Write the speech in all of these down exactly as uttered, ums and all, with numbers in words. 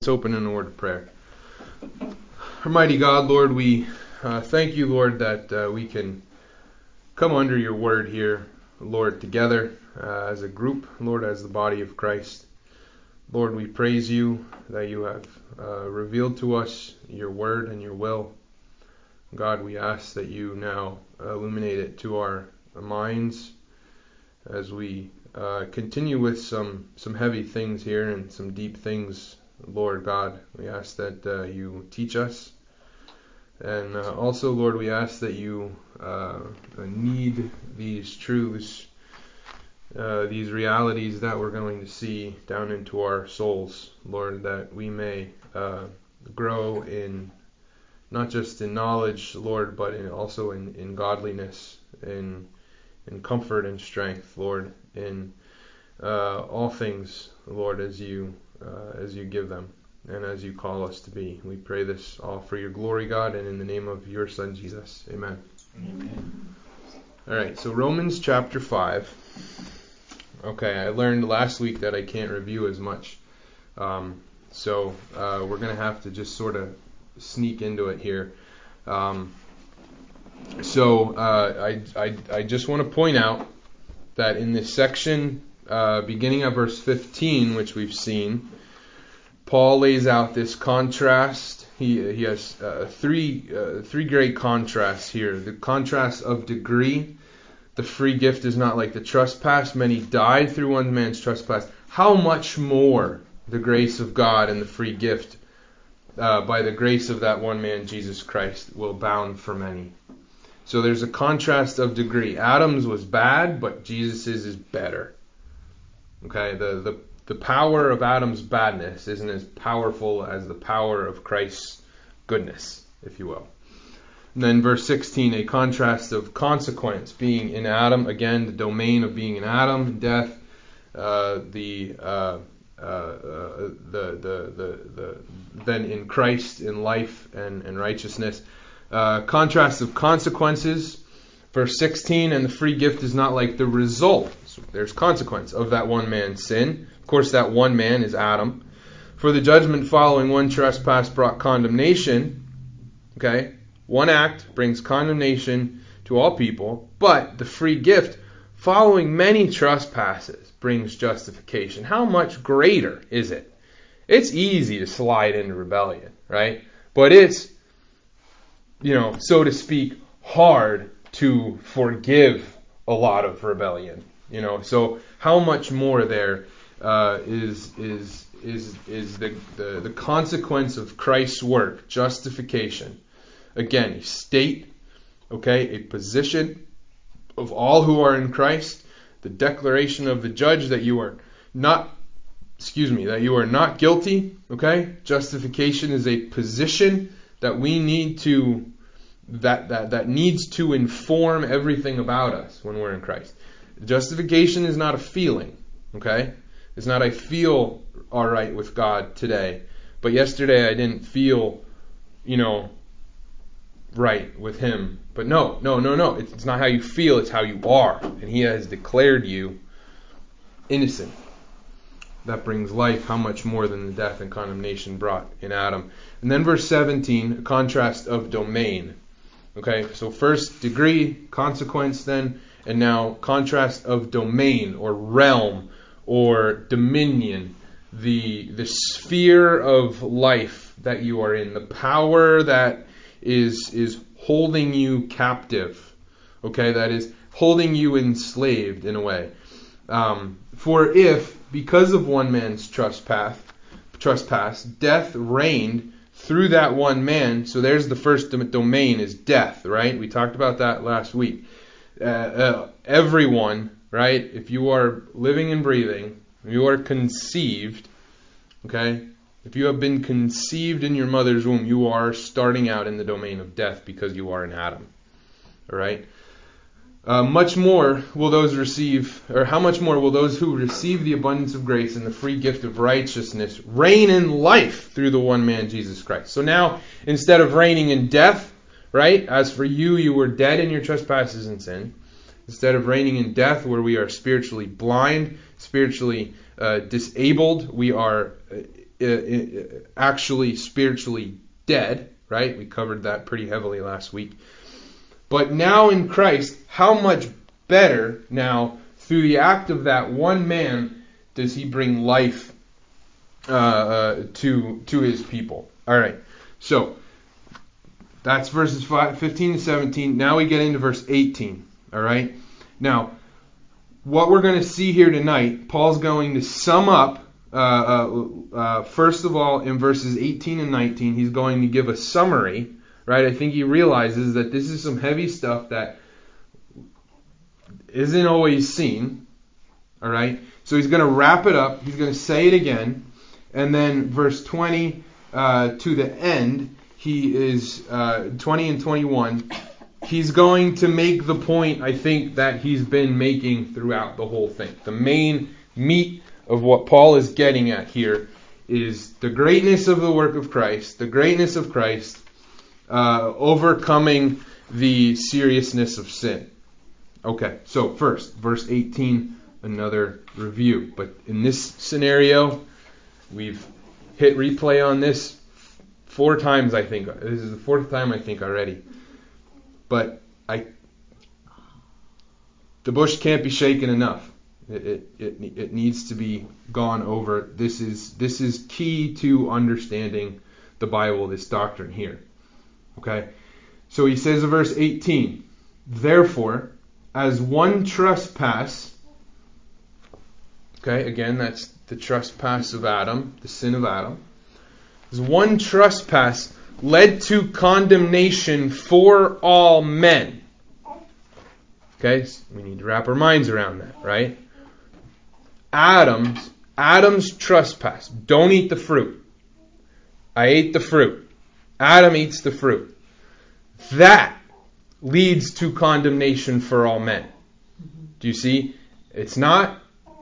Let's open in a word of prayer. Almighty God, Lord, we uh, thank you, Lord, that uh, we can come under your word here, Lord, together uh, as a group, Lord, as the body of Christ. Lord, we praise you that you have uh, revealed to us your word and your will. God, we ask that you now illuminate it to our minds as we uh, continue with some, some heavy things here and some deep things. Lord God, we ask that uh, you teach us. And uh, also, Lord, we ask that you uh, knead these truths, uh, these realities that we're going to see down into our souls, Lord, that we may uh, grow in, not just in knowledge, Lord, but in, also in, in godliness, in, in comfort and strength, Lord, in uh, all things, Lord, as you Uh, as you give them and as you call us to be. We pray this all for your glory, God, and in the name of your Son, Jesus. Amen. Amen. All right, so Romans chapter five. Okay, I learned last week that I can't review as much. Um, so uh, we're going to have to just sort of sneak into it here. Um, so uh, I, I, I just want to point out that in this section, Uh, beginning at verse fifteen, which we've seen, Paul lays out this contrast. He he has uh, three uh, three great contrasts here. The contrast of degree. The free gift is not like the trespass. Many died through one man's trespass. How much more the grace of God and the free gift uh, by the grace of that one man, Jesus Christ, will abound for many. So there's a contrast of degree. Adam's was bad, but Jesus's is better. Okay, the, the, the power of Adam's badness isn't as powerful as the power of Christ's goodness, if you will. And then verse sixteen, a contrast of consequence being in Adam. Again, the domain of being in Adam, death, uh, the, uh, uh, uh, the, the, the, the, then in Christ, in life and, and righteousness. Uh, contrast of consequences. Verse sixteen, and the free gift is not like the result. So there's consequence of that one man's sin. Of course, that one man is Adam. For the judgment following one trespass brought condemnation. Okay, one act brings condemnation to all people. But the free gift following many trespasses brings justification. How much greater is it? It's easy to slide into rebellion, right? But it's, you know, so to speak, hard to forgive a lot of rebellion, you know. So how much more there uh, is is is is the, the the consequence of Christ's work, justification. Again, a state, okay, a position of all who are in Christ, the declaration of the judge that you are not, excuse me, that you are not guilty. Okay, justification is a position that we need to. That, that that needs to inform everything about us when we're in Christ. Justification is not a feeling, okay? It's not I feel all right with God today, but yesterday I didn't feel, you know, right with Him. But no, no, no, no. It's, it's not how you feel, it's how you are. And He has declared you innocent. That brings life, how much more than the death and condemnation brought in Adam. And then verse seventeen, a contrast of domain. Okay, so first degree, consequence then, and now contrast of domain or realm or dominion, the the sphere of life that you are in, the power that is is holding you captive, okay, that is holding you enslaved in a way. Um, for if, because of one man's trespass, trespass, death reigned through that one man, so there's the first domain is death, right? We talked about that last week. Uh, uh, everyone, right? If you are living and breathing, if you are conceived, okay? If you have been conceived in your mother's womb, you are starting out in the domain of death because you are an Adam, all right? Uh, much more will those receive, or how much more will those who receive the abundance of grace and the free gift of righteousness reign in life through the one man, Jesus Christ. So now, instead of reigning in death, right, as for you, you were dead in your trespasses and sin, instead of reigning in death where we are spiritually blind, spiritually uh, disabled, we are uh, actually spiritually dead, right? We covered that pretty heavily last week. But now in Christ, how much better now, through the act of that one man, does he bring life uh, uh, to to his people? All right, so that's verses five, fifteen to seventeen. Now we get into verse eighteen. All right, now what we're going to see here tonight, Paul's going to sum up. Uh, uh, uh, first of all, in verses eighteen and nineteen, he's going to give a summary. Right? I think he realizes that this is some heavy stuff that isn't always seen. All right? So he's going to wrap it up. He's going to say it again. And then verse twenty uh, to the end, he is uh, twenty and twenty-one. He's going to make the point, I think, that he's been making throughout the whole thing. The main meat of what Paul is getting at here is the greatness of the work of Christ, the greatness of Christ, Uh, overcoming the seriousness of sin. Okay, so first, verse eighteen, another review. But in this scenario, we've hit replay on this four times, I think. This is the fourth time, I think, already. But I, the bush can't be shaken enough. It, it, it, it needs to be gone over. This is, this is key to understanding the Bible, this doctrine here. Okay, so he says in verse eighteen, therefore, as one trespass, okay, again, that's the trespass of Adam, the sin of Adam, as one trespass led to condemnation for all men. Okay, so we need to wrap our minds around that, right? Adam's, Adam's trespass. Don't eat the fruit. I ate the fruit. Adam eats the fruit. That leads to condemnation for all men. Do you see? It's not,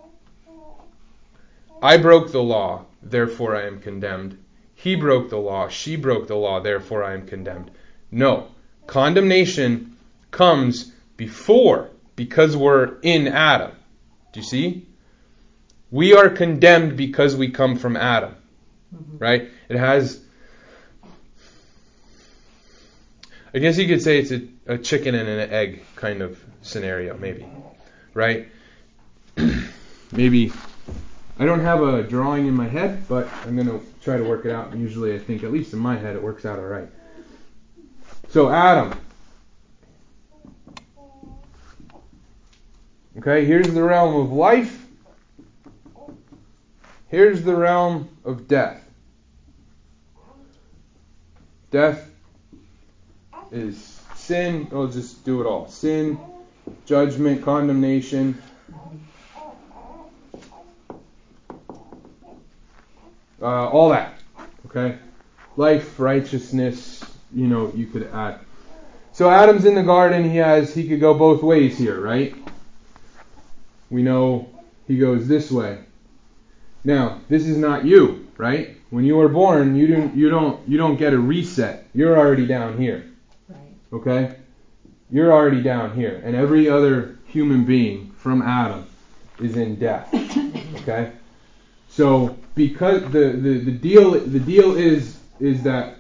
I broke the law, therefore I am condemned. He broke the law, she broke the law, therefore I am condemned. No. Condemnation comes before, because we're in Adam. Do you see? We are condemned because we come from Adam. Right? It has... I guess you could say it's a, a chicken and an egg kind of scenario, maybe. Right? Maybe. I don't have a drawing in my head, but I'm going to try to work it out. Usually, I think, at least in my head, it works out all right. So, Adam. Okay, here's the realm of life. Here's the realm of death. Death is sin. I'll just do it all. Sin, judgment, condemnation. Uh, all that. Okay? Life, righteousness, you know, you could add. So Adam's in the garden. He has, he could go both ways here, right? We know he goes this way. Now, this is not you, right? When you were born, you don't, you don't, you don't get a reset. You're already down here. Okay? You're already down here. And every other human being from Adam is in death. Okay? So because the, the, the deal the deal is is that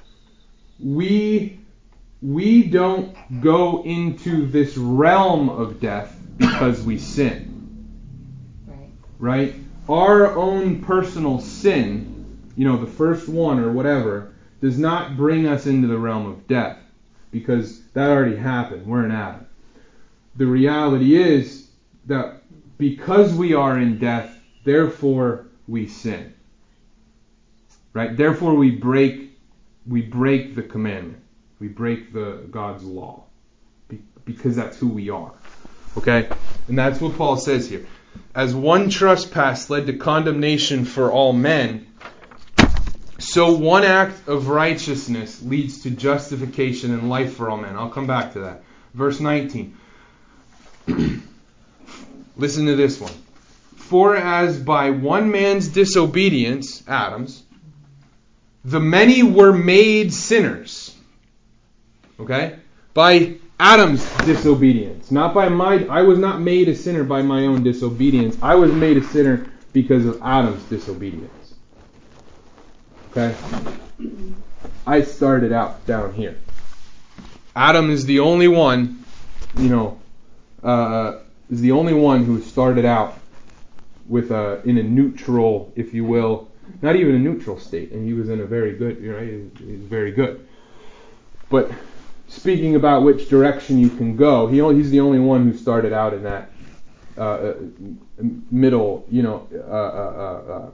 we we don't go into this realm of death because we sin. Right. Right? Our own personal sin, you know, the first one or whatever, does not bring us into the realm of death. Because that already happened. We're in Adam. The reality is that because we are in death, therefore we sin. Right? Therefore we break we break the commandment. We break the God's law. Be, because that's who we are. Okay? And that's what Paul says here. As one trespass led to condemnation for all men, so one act of righteousness leads to justification and life for all men. I'll come back to that. Verse nineteen. Listen to this one. For as by one man's disobedience, Adam's, the many were made sinners. Okay? By Adam's disobedience. Not by my... I was not made a sinner by my own disobedience. I was made a sinner because of Adam's disobedience. Okay? I started out down here. Adam is the only one, you know, uh, is the only one who started out with a in a neutral, if you will, not even a neutral state, and he was in a very good, you know, he was, he was very good. But speaking about which direction you can go, he he's the only one who started out in that uh, middle, you know, uh, uh, uh,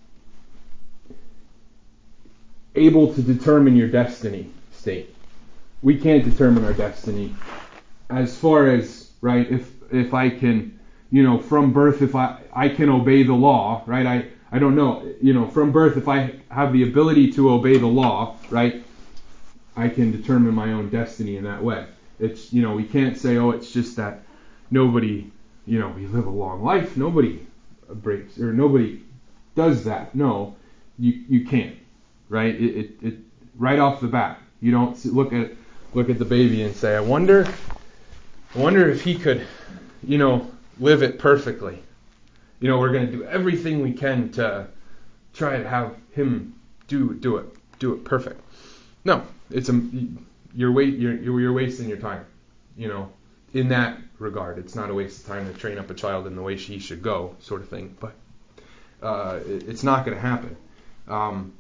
able to determine your destiny state. We can't determine our destiny as far as, right, if if I can, you know, from birth, if I, I can obey the law, right, I, I don't know, you know, from birth, if I have the ability to obey the law, right, I can determine my own destiny in that way. It's, you know, we can't say, oh, it's just that nobody, you know, we live a long life, nobody breaks, or nobody does that. No, you you can't, right? It, it, it right off the bat, you don't look at look at the baby and say, I wonder, I wonder if he could, you know, live it perfectly. You know, we're going to do everything we can to try to have him do do it, do it perfect. No, it's a you're wait you're you're wasting your time. You know, in that regard, it's not a waste of time to train up a child in the way she should go, sort of thing. But uh, it, it's not going to happen. Um,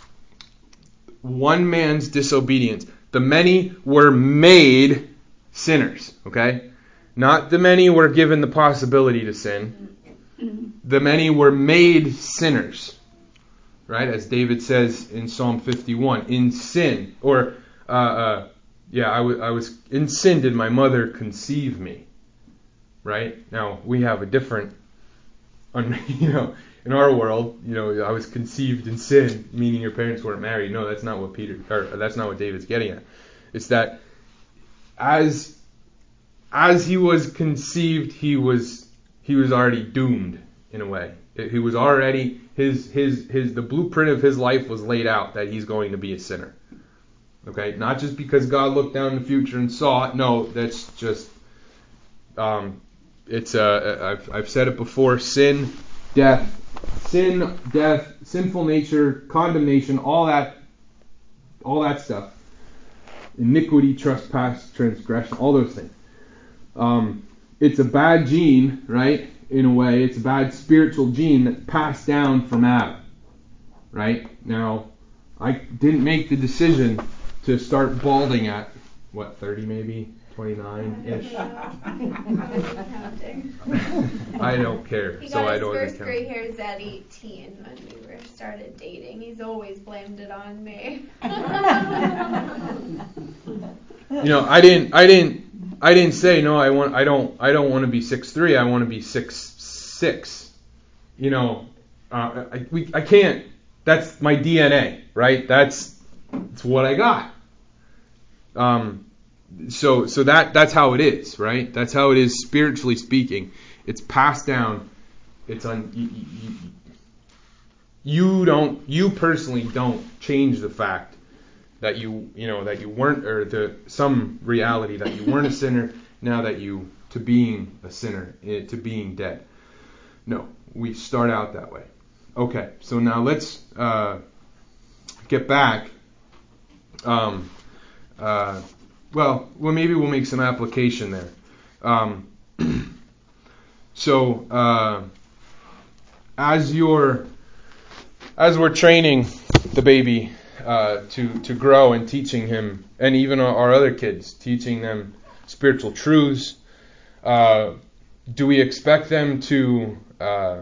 one man's disobedience. The many were made sinners. Okay, not the many were given the possibility to sin. The many were made sinners. Right, as David says in Psalm fifty-one, in sin, or uh, uh, yeah, I, w- I was in sin did my mother conceive me. Right, now we have a different, you know, in our world, you know, I was conceived in sin, meaning your parents weren't married. No, that's not what Peter, or that's not what David's getting at. It's that as as he was conceived, he was he was already doomed in a way. He was already his his his the blueprint of his life was laid out that he's going to be a sinner. Okay, not just because God looked down in the future and saw it. No, that's just um, it's uh, I've I've said it before. Sin, death, sin, death, sinful nature, condemnation, all that, all that stuff. Iniquity, trespass, transgression, all those things. Um, it's a bad gene, right? In a way, it's a bad spiritual gene that's passed down from Adam. Right? Now, I didn't make the decision to start balding at, what, thirty maybe? twenty-nine-ish? I don't care, he so I don't He got his first count. gray hairs at eighteen when we were started dating. He's always blamed it on me. You know, I didn't, I didn't, I didn't say no. I want, I don't, I don't want to be six three. I want to be six six. You know, uh, I, we, I can't. That's my D N A, right? That's, that's what I got. Um, so, so that, that's how it is, right? That's how it is spiritually speaking. It's passed down. It's on. You, you, you don't, you personally don't change the fact that you, you know, that you weren't, or the some reality that you weren't a sinner. Now that you to being a sinner, to being dead. No, we start out that way. Okay, so now let's uh, get back. Um, uh, well, well, maybe we'll make some application there. Um, so uh, as you're, as we're training the baby uh, to to grow and teaching him, and even our, our other kids, teaching them spiritual truths, uh, do we expect them to uh,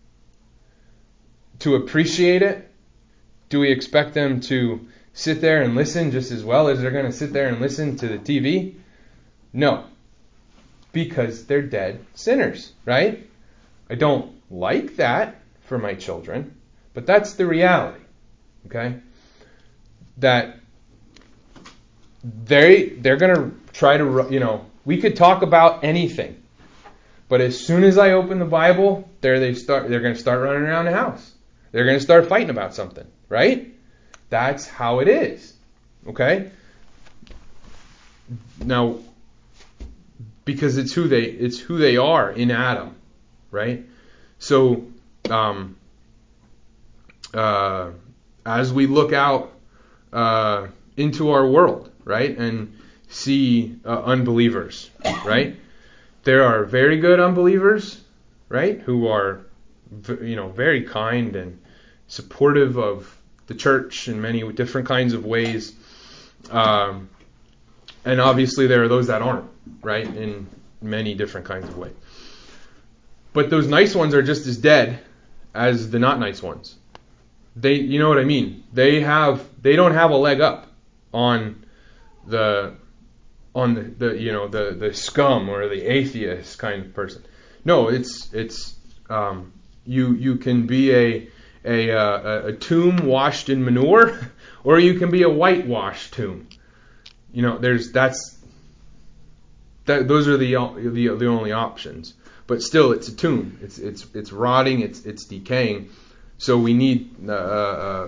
to appreciate it? Do we expect them to sit there and listen just as well as they're going to sit there and listen to the T V? No. Because they're dead sinners, right? I don't like that for my children, but that's the reality, okay? That they, they're going to try to, you know, we could talk about anything, but as soon as I open the Bible, there they start, they're going to start running around the house. They're going to start fighting about something, right? That's how it is. Okay? Now, because it's who they it's who they are in Adam, right? So, um, uh, as we look out uh, into our world, right, and see uh, unbelievers, right? There are very good unbelievers, right, who are, you know, very kind and supportive of the church in many different kinds of ways. Um, and obviously there are those that aren't, right, in many different kinds of ways. But those nice ones are just as dead as the not nice ones. They, you know what I mean? They have, they don't have a leg up on the, on the, the you know, the, the scum or the atheist kind of person. No, it's, it's, um, you, you can be a, a, a, a tomb washed in manure, or you can be a whitewashed tomb. You know, there's, that's, that, those are the, the, the only options. But still, it's a tomb. It's, it's, it's rotting. It's, it's decaying. So we need, uh, uh,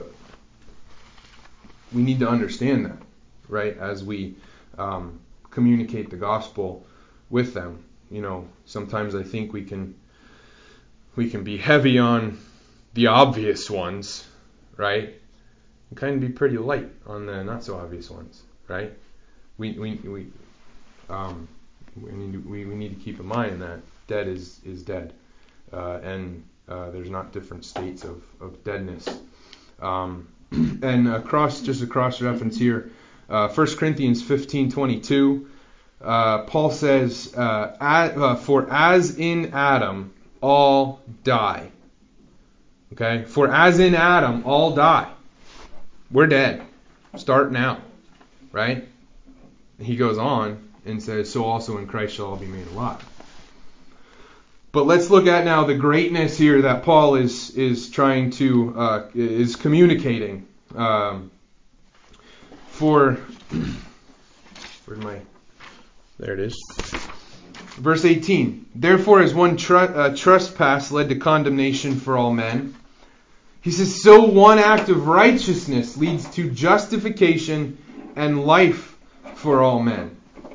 we need to understand that, right? As we um, communicate the gospel with them. You know, sometimes I think we can, we can be heavy on the obvious ones, right? And kind of be pretty light on the not so obvious ones, right? We, we, we, um, we need to, we, we need to keep in mind that dead is, is dead. Uh, and uh, there's not different states of, of deadness. Um, and across, just a cross reference here, uh, First Corinthians fifteen twenty-two, uh, Paul says, uh, at, uh, for as in Adam all die. Okay? For as in Adam all die. We're dead. Start now. Right? He goes on and says, so also in Christ shall all be made alive. But let's look at now the greatness here that Paul is is trying to uh, is communicating. Um, for where's my there it is. Verse eighteen. Therefore, as one tr- uh, trespass led to condemnation for all men, he says, so one act of righteousness leads to justification and life for all men.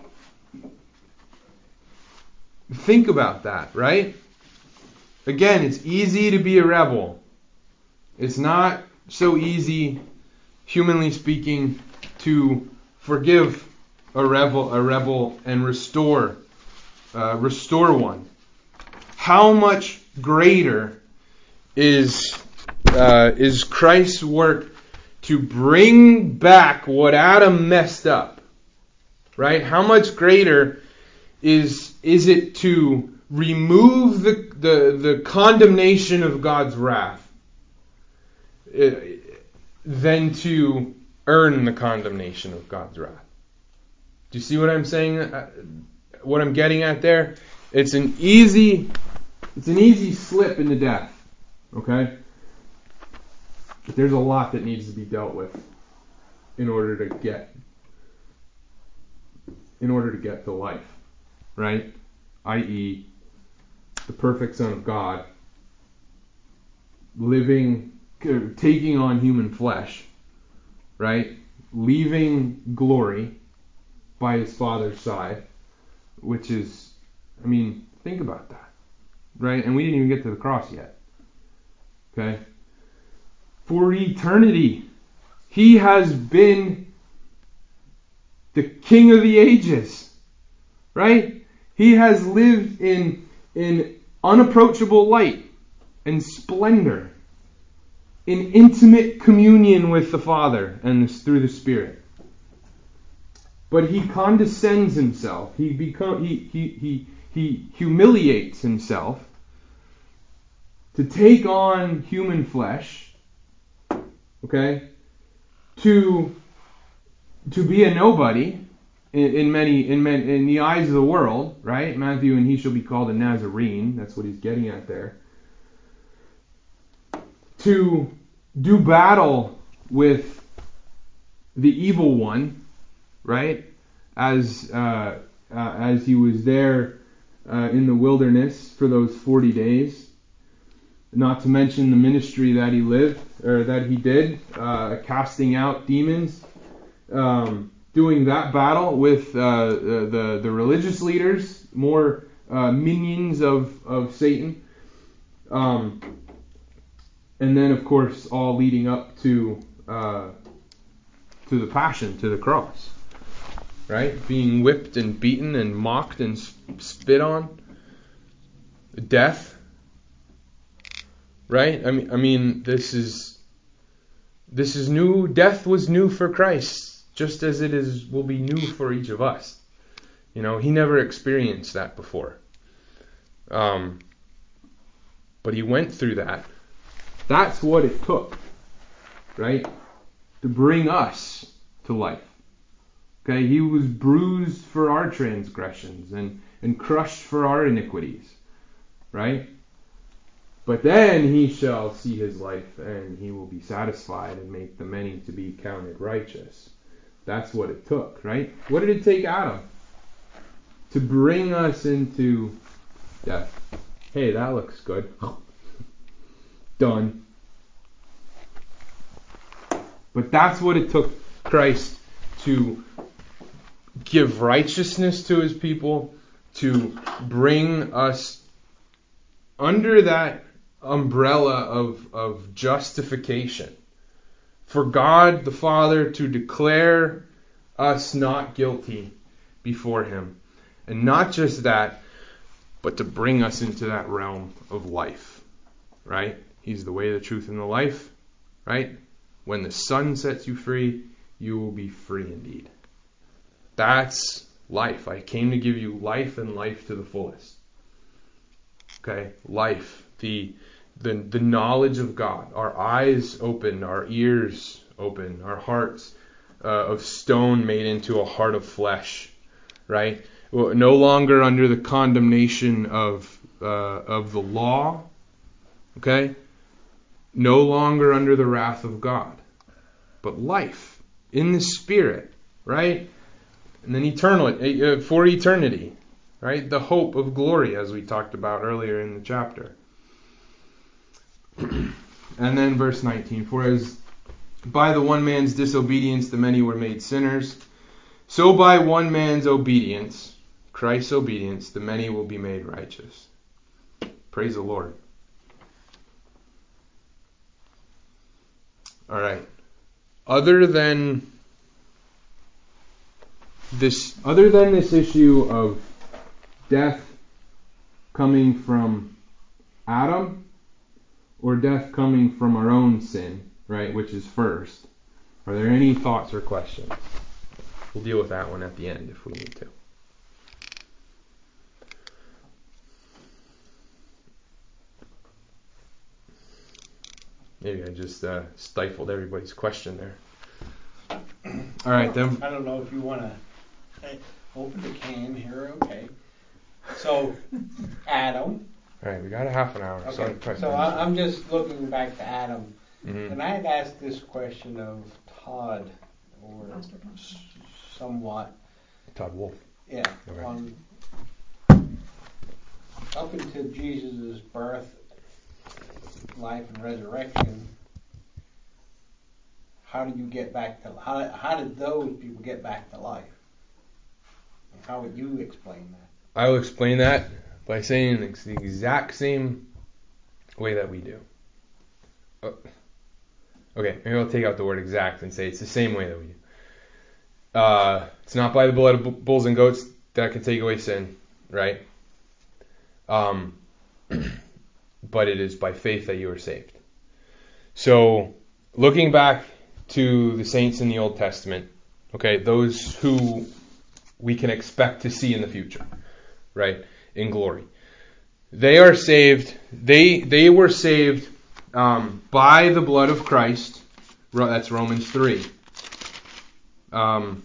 Think about that, right? Again, it's easy to be a rebel. It's not so easy, humanly speaking, to forgive a rebel, a rebel, and restore, uh, restore one. How much greater is uh, is Christ's work to bring back what Adam messed up, right? How much greater is is it to remove the the, the condemnation of God's wrath uh, than to earn the condemnation of God's wrath? Do you see what I'm saying? Uh, what I'm getting at there? It's an easy it's an easy slip into death. Okay? But there's a lot that needs to be dealt with in order to get in order to get to life. Right? that is, the perfect Son of God living, taking on human flesh, right? Leaving glory by his Father's side, which is, I mean, think about that, right? And we didn't even get to the cross yet. Okay? For eternity, he has been the King of the ages, right? He has lived in, in unapproachable light and splendor, in intimate communion with the Father and this, through the Spirit. But he condescends himself. He become he he he he humiliates himself to take on human flesh. Okay, to to be a nobody. In, in many, in many, in the eyes of the world, right? Matthew, and he shall be called a Nazarene. That's what he's getting at there. To do battle with the evil one, right? As uh, uh, as he was there uh, in the wilderness for those forty days. Not to mention the ministry that he lived or that he did, uh, casting out demons. Um, doing that battle with uh, the the religious leaders, more uh, minions of, of Satan. Um, and then, of course, all leading up to uh, to the passion, to the cross, right? Being whipped and beaten and mocked and spit on, death, right? I mean, I mean, this is this is new. Death was new for Christ, just as it is will be new for each of us. You know, he never experienced that before. Um, but he went through that. That's what it took, right? To bring us to life. Okay, he was bruised for our transgressions and, and crushed for our iniquities, right? But then he shall see his life, and he will be satisfied and make the many to be counted righteous. That's what it took, right? What did it take Adam? To bring us into death. Hey, that looks good. Done. But that's what it took Christ to give righteousness to his people, to bring us under that umbrella of, of justification. For God the Father to declare us not guilty before him. And not just that, but to bring us into that realm of life. Right? He's the way, the truth, and the life. Right? When the Son sets you free, you will be free indeed. That's life. I came to give you life and life to the fullest. Okay? Life. The, the, the knowledge of God. Our eyes open, our ears open, our hearts uh, of stone made into a heart of flesh. Right? No longer under the condemnation of uh, of the law, okay? No longer under the wrath of God, but life in the Spirit, right? And then eternal uh, for eternity, right? The hope of glory, as we talked about earlier in the chapter. And then verse nineteen, for as by the one man's disobedience the many were made sinners, so by one man's obedience, Christ's obedience, the many will be made righteous. Praise the Lord. All right. Other than this, other than this issue of death coming from Adam, or death coming from our own sin, right, which is first, are there any thoughts or questions? We'll deal with that one at the end if we need to. Maybe I just uh, stifled everybody's question there. All right, then. I don't know if you want to open the can here. Okay. So, Adam. All right, we got a half an hour. Okay. So, so I, I'm just looking back to Adam. Mm-hmm. And I had asked this question of Todd, or somewhat. Todd Wolf. Yeah. Okay. On, up until Jesus' birth, life, and resurrection, how do you get back to how how did those people get back to life? How would you explain that? I will explain that by saying it's the exact same way that we do. Oh. Okay, maybe I'll take out the word exact and say it's the same way that we do. Uh, it's not by the blood of bulls and goats that can take away sin, right? Um, but it is by faith that you are saved. So, looking back to the saints in the Old Testament, okay, those who we can expect to see in the future, right, in glory. They are saved, they they were saved um, by the blood of Christ. That's Romans three. Um,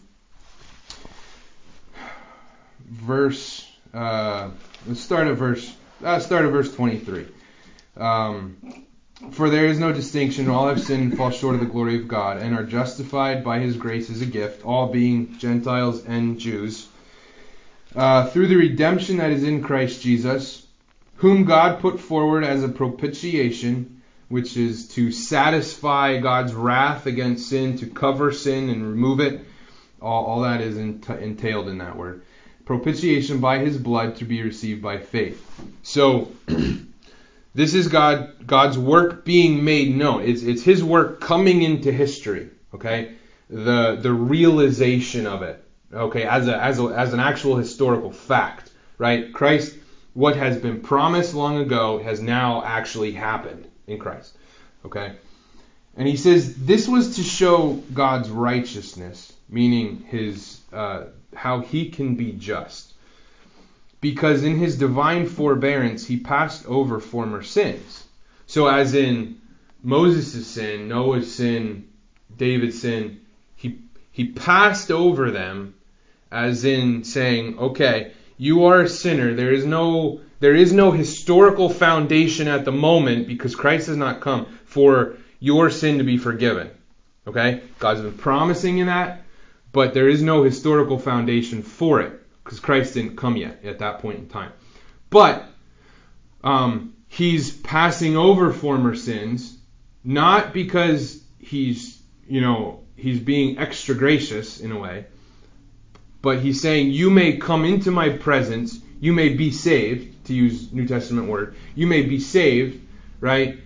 verse, uh, let's start at verse, uh, start at verse twenty-three. Um, For there is no distinction, all have sinned and fall short of the glory of God, and are justified by his grace as a gift, all being Gentiles and Jews, uh, through the redemption that is in Christ Jesus, whom God put forward as a propitiation, which is to satisfy God's wrath against sin, to cover sin and remove it. All, all that is ent- entailed in that word. Propitiation by his blood to be received by faith. So, This is God God's work being made known. It's it's His work coming into history. Okay, the the realization of it. Okay, as a as a as an actual historical fact. Right, Christ. What has been promised long ago has now actually happened in Christ. Okay? And he says this was to show God's righteousness, meaning his uh, how he can be just. Because in his divine forbearance, he passed over former sins. So as in Moses' sin, Noah's sin, David's sin, he he passed over them as in saying, okay, you are a sinner. There is no there is no historical foundation at the moment because Christ has not come for your sin to be forgiven. Okay? God's been promising in that, but there is no historical foundation for it because Christ didn't come yet at that point in time. But um, he's passing over former sins, not because he's, you know, he's being extra gracious in a way, but he's saying, you may come into my presence, you may be saved, to use New Testament word, you may be saved, right?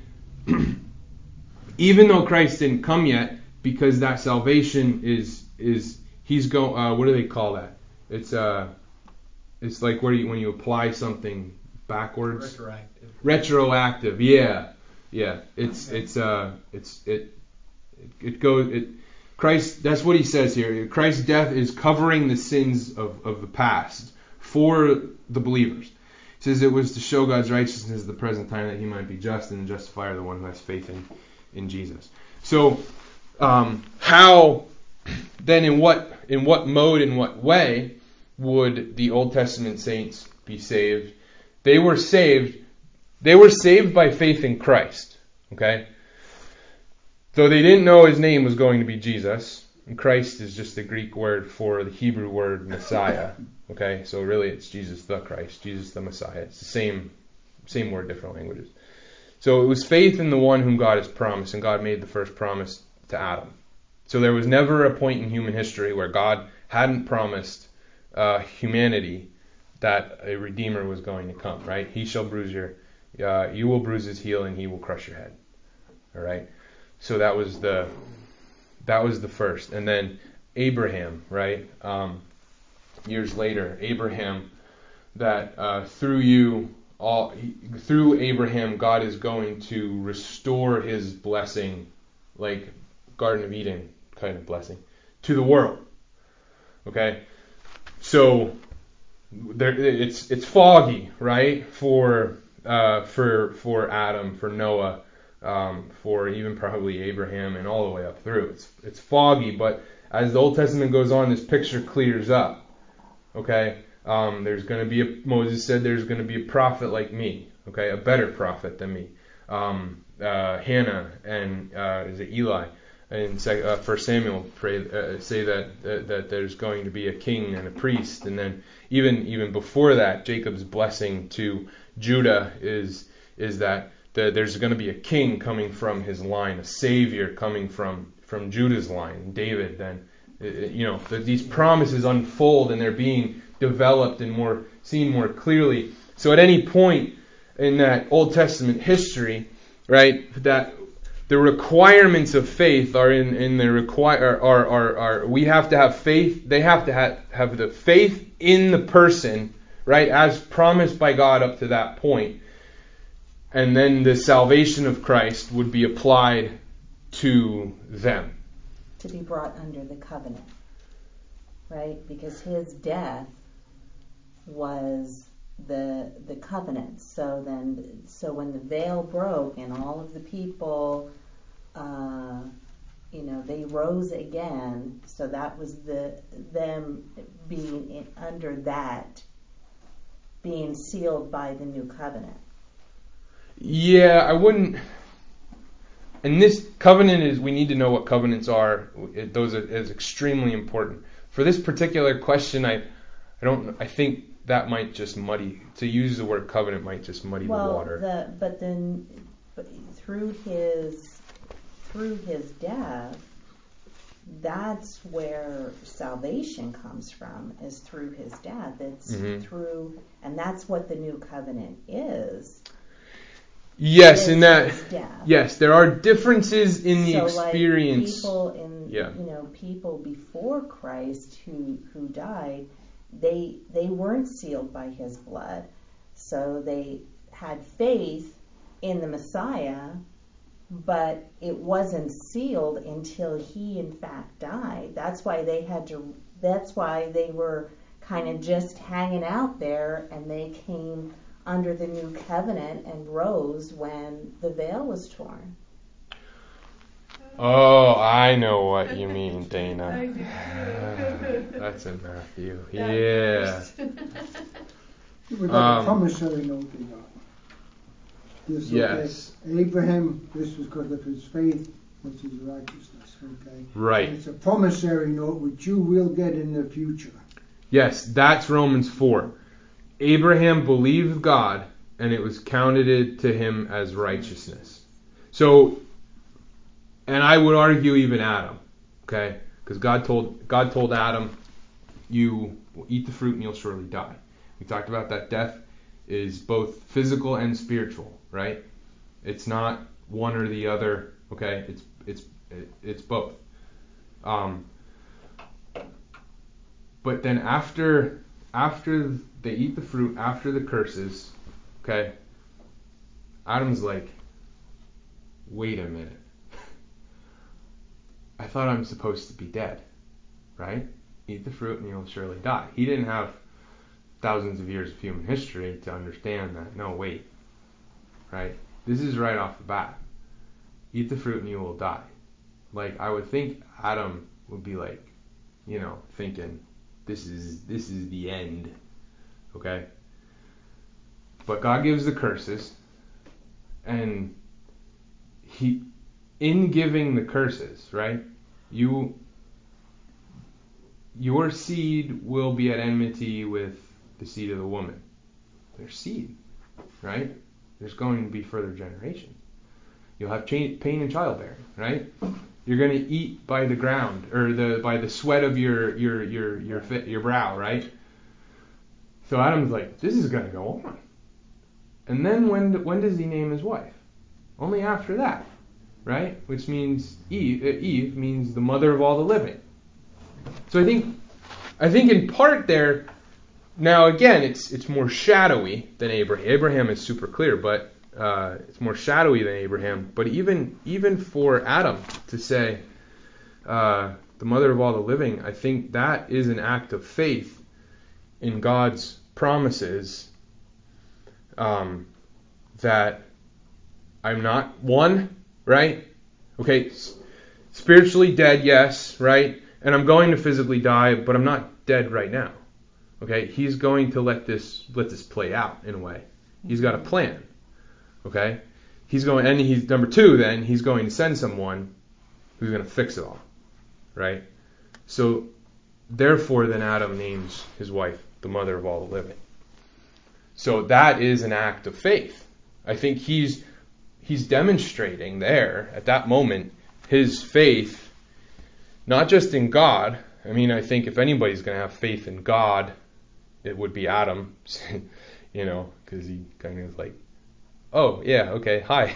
Even though Christ didn't come yet, because that salvation is, is he's going, uh, what do they call that? It's uh, it's like where you, when you apply something backwards. Retroactive. Retroactive, yeah. Yeah, it's, it's, uh, it's, it, it, it goes, it, Christ, that's what he says here. Christ's death is covering the sins of, of the past for the believers. He says it was to show God's righteousness at the present time that he might be just and justify the one who has faith in, in Jesus. So, um, how, then in what, in what mode, in what way would the Old Testament saints be saved? They were saved, they were saved by faith in Christ. Okay? Though they didn't know his name was going to be Jesus, and Christ is just the Greek word for the Hebrew word Messiah. Okay, so really it's Jesus the Christ, Jesus the Messiah. It's the same, same word, different languages. So it was faith in the one whom God has promised, and God made the first promise to Adam. So there was never a point in human history where God hadn't promised uh, humanity that a Redeemer was going to come. Right? He shall bruise your, uh, you will bruise his heel, and he will crush your head. All right. So that was the that was the first, and then Abraham, right? Um, years later, Abraham, that uh, through you, all through Abraham, God is going to restore His blessing, like Garden of Eden kind of blessing, to the world. Okay, so there, it's it's foggy, right? For uh, for for Adam, for Noah. Um, for even probably Abraham and all the way up through. It's it's foggy, but as the Old Testament goes on, this picture clears up. Okay? Um, there's going to be a, Moses said there's going to be a prophet like me. Okay? A better prophet than me. Um, uh, Hannah and uh, is it Eli and uh, First Samuel pray, uh, say that uh, that there's going to be a king and a priest, and then even even before that, Jacob's blessing to Judah is is that The, there's going to be a king coming from his line, a savior coming from, from Judah's line, David. Then, you know, the, these promises unfold and they're being developed and more seen more clearly. So at any point in that Old Testament history, right, that the requirements of faith are in, in the require are, are are we have to have faith. They have to have, have the faith in the person, right, as promised by God up to that point. And then the salvation of Christ would be applied to them. To be brought under the covenant, right? Because his death was the the covenant. So then, so when the veil broke and all of the people, uh, you know, they rose again. So that was the them being in, under that, being sealed by the new covenant. Yeah, I wouldn't. And this covenant is, we need to know what covenants are. It, those are is extremely important. For this particular question, I, I don't. I think that might just muddy. To use the word covenant might just muddy well, the water. The, but then, but through his through his death, that's where salvation comes from. Is through his death. It's mm-hmm. through, and that's what the new covenant is. Yes, in with that. his death. Yes, there are differences in the so experience. Like people in, Yeah. you know, people before Christ who who died, they they weren't sealed by his blood, so they had faith in the Messiah, but it wasn't sealed until he in fact died. That's why they had to. That's why they were kind of just hanging out there, and they came under the new covenant and rose when the veil was torn. Oh, I know what you mean, Dana. I do. That's in Matthew. That Yeah. verse. We got Um, a promissory note in that. This, okay, Yes. Abraham, this was because of his faith, which is righteousness, okay? Right. And it's a promissory note which you will get in the future. Yes, that's Romans four. Abraham believed God, and it was counted to him as righteousness. So, and I would argue even Adam, okay? Because God told God told Adam, you will eat the fruit and you'll surely die. We talked about that death is both physical and spiritual, right? It's not one or the other, okay? It's it's it's both. Um, but then after after they eat the fruit, after the curses, okay? Adam's like, wait a minute. I thought I'm supposed to be dead, right? Eat the fruit and you'll surely die. He didn't have thousands of years of human history to understand that. No, wait, right? This is right off the bat. Eat the fruit and you will die. Like, I would think Adam would be like, you know, thinking, this is this is the end, okay? But God gives the curses, and he, in giving the curses, right, you, your seed will be at enmity with the seed of the woman. Their seed, right? There's going to be further generations. You'll have pain in childbearing, right? You're going to eat by the ground, or the by the sweat of your your your your fit, your brow, right? So Adam's like, this is going to go on. And then when when does he name his wife? Only after that, right? Which means Eve. Uh, Eve means the mother of all the living. So I think I think in part there. Now again, it's it's more shadowy than Abraham. Abraham is super clear, but uh, it's more shadowy than Abraham. But even even for Adam to say uh, the mother of all the living, I think that is an act of faith in God's promises. Um, that I'm not one, right? Okay, spiritually dead, yes, right? And I'm going to physically die, but I'm not dead right now. Okay, he's going to let this let this play out in a way. He's got a plan. Okay, he's going, and he's number two. Then he's going to send someone who's going to fix it all, right? So, therefore, then Adam names his wife the mother of all the living. So that is an act of faith. I think he's he's demonstrating there at that moment his faith, not just in God. I mean, I think if anybody's going to have faith in God, it would be Adam, you know, because he kind of is like, oh, yeah, okay, hi,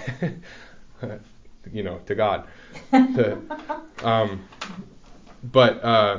you know, to God. to, um, but uh,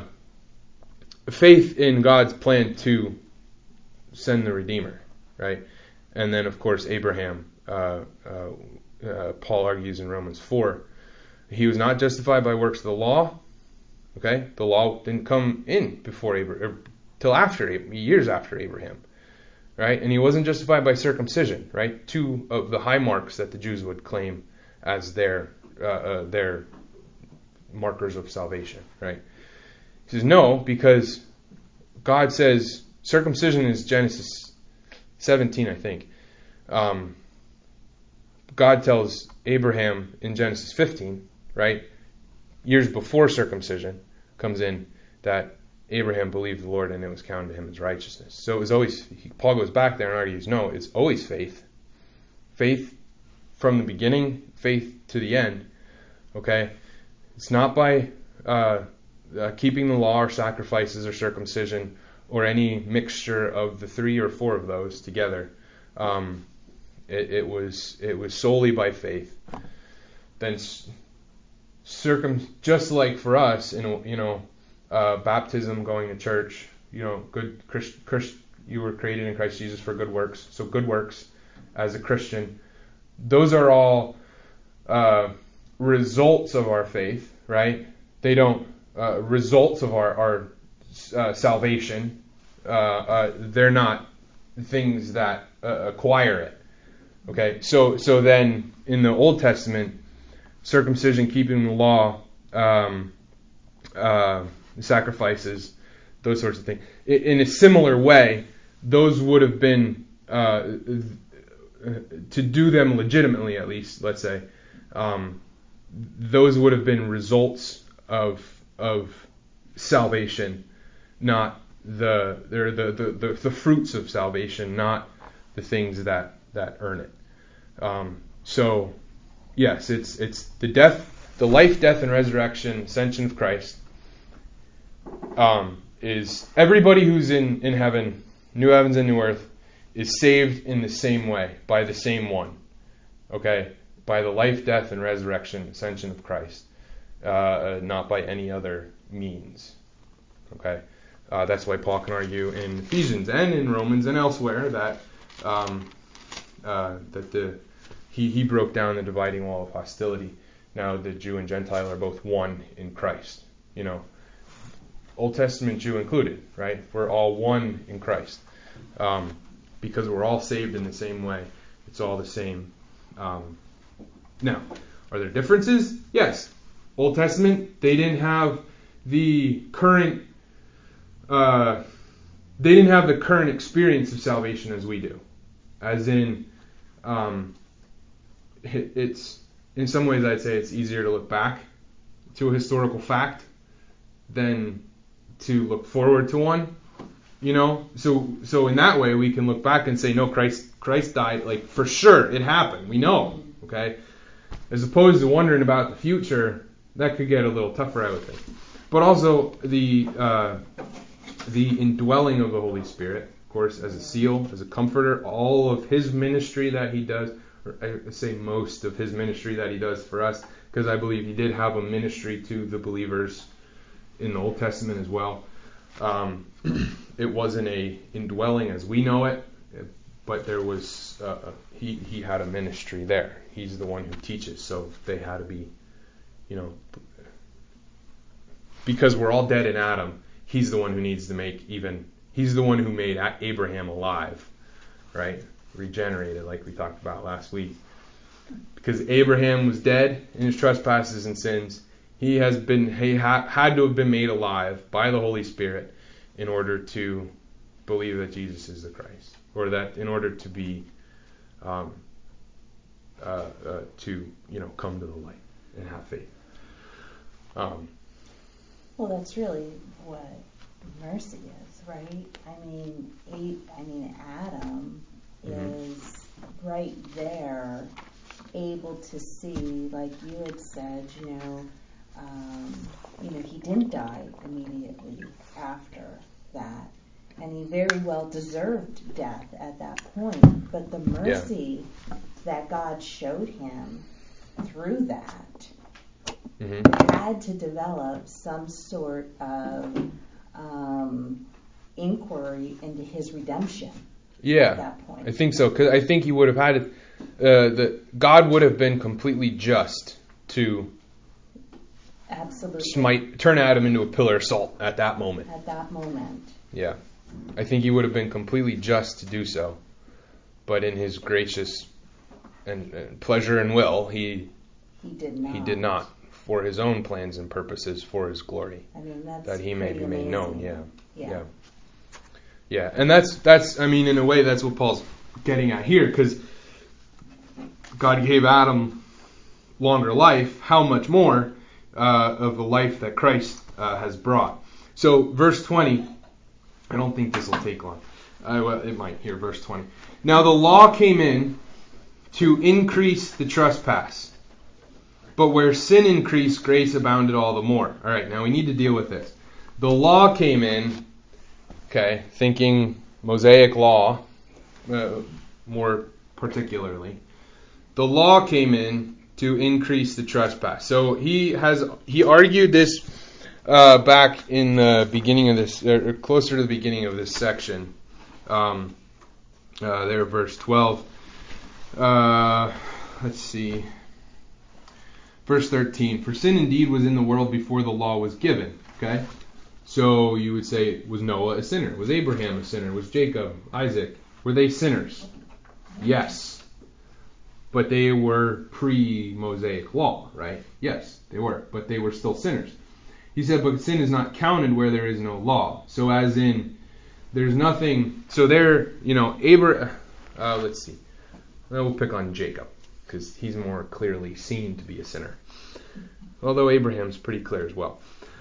faith in God's plan to send the Redeemer, right? And then, of course, Abraham, uh, uh, uh, Paul argues in Romans four, he was not justified by works of the law, okay? The law didn't come in before Abraham, till after, years after Abraham, right? And he wasn't justified by circumcision, right? Two of the high marks that the Jews would claim as their uh, uh, their markers of salvation, right? He says no, because God says circumcision is Genesis seventeen, I think. Um, God tells Abraham in Genesis fifteen, right? Years before circumcision comes in, that Abraham believed the Lord and it was counted to him as righteousness. So it was always, he, Paul goes back there and argues, no, it's always faith. Faith from the beginning, faith to the end. Okay? It's not by uh, uh, keeping the law or sacrifices or circumcision or any mixture of the three or four of those together. Um, It, it was it was solely by faith. Then circum just like for us, in you know, uh, baptism, going to church, you know, good Christ, Christ, you were created in Christ Jesus for good works. So good works as a Christian, those are all uh, results of our faith, right? They don't uh, results of our our uh, salvation. Uh, uh, they're not things that uh, acquire it. Okay, so so then in the Old Testament, circumcision, keeping the law, um, uh, sacrifices, those sorts of things. In, in a similar way, those would have been uh, to do them legitimately, at least, let's say. Um, those would have been results of of salvation, not the they're the, the, the, the fruits of salvation, not the things that, that earn it. Um, so yes, it's it's the death, the life, death, and resurrection, ascension of Christ. Um, is everybody who's in, in heaven, new heavens and new earth, is saved in the same way, by the same one. Okay? By the life, death, and resurrection, ascension of Christ. Uh, not by any other means. Okay? Uh, that's why Paul can argue in Ephesians and in Romans and elsewhere that um, uh, that the he, he broke down the dividing wall of hostility. Now the Jew and Gentile are both one in Christ. You know, Old Testament Jew included, right? We're all one in Christ. Um, because we're all saved in the same way. It's all the same. Um, now, are there differences? Yes. Old Testament, they didn't have the current uh, they didn't have the current experience of salvation as we do. As in, um, it, it's in some ways I'd say it's easier to look back to a historical fact than to look forward to one. You know, so so in that way we can look back and say, no, Christ Christ died, like for sure it happened. We know, okay. As opposed to wondering about the future, that could get a little tougher, I would think. But also the uh, the indwelling of the Holy Spirit, of course, as a seal, as a comforter, all of His ministry that He does, or I say most of His ministry that He does for us, because I believe He did have a ministry to the believers in the Old Testament as well. Um, it wasn't a indwelling as we know it, but there was uh, he he had a ministry there. He's the one who teaches, so they had to be, you know, because we're all dead in Adam. He's the one who needs to make even. He's the one who made Abraham alive, right? Regenerated, like we talked about last week. Because Abraham was dead in his trespasses and sins. He has been he ha, had to have been made alive by the Holy Spirit in order to believe that Jesus is the Christ, or that in order to be um, uh, uh, to you know come to the light and have faith. Um, well, that's really what mercy is, right? I mean, eight, I mean, Adam mm-hmm. is right there, able to see, like you had said, you know. Um, you know, he didn't die immediately after that, and he very well deserved death at that point. But the mercy yeah. that God showed him through that mm-hmm. had to develop some sort of um, inquiry into his redemption. Yeah, at that point. I think so, because I think he would have had uh, the God would have been completely just to. Absolutely. Smite, turn Adam into a pillar of salt at that moment. At that moment. Yeah. I think he would have been completely just to do so. But in his gracious and, and pleasure and will, he he did not. He did not, for his own plans and purposes, for his glory. I mean, that's that he may be made amazing. known. Yeah. Yeah. Yeah. Yeah. And that's, that's, I mean, in a way, that's what Paul's getting at here, because God gave Adam longer life. How much more? Uh, of the life that Christ uh, has brought. So, verse twenty, I don't think this will take long. Uh, well, it might. Here, verse twenty. Now the law came in to increase the trespass, but where sin increased, grace abounded all the more. All right, now we need to deal with this. The law came in, okay, thinking Mosaic law, uh, more particularly, the law came in to increase the trespass. So he has he argued this uh, back in the beginning of this, or closer to the beginning of this section. Um, uh, there, verse twelve. Uh, let's see. Verse thirteen. For sin indeed was in the world before the law was given. Okay? So you would say, was Noah a sinner? Was Abraham a sinner? Was Jacob, Isaac? Were they sinners? Yes. But they were pre-Mosaic law, right? Yes, they were. But they were still sinners. He said, but sin is not counted where there is no law. So as in, there's nothing, so there, you know, Abraham, uh, let's see. Well, we'll pick on Jacob, because he's more clearly seen to be a sinner. Although Abraham's pretty clear as well.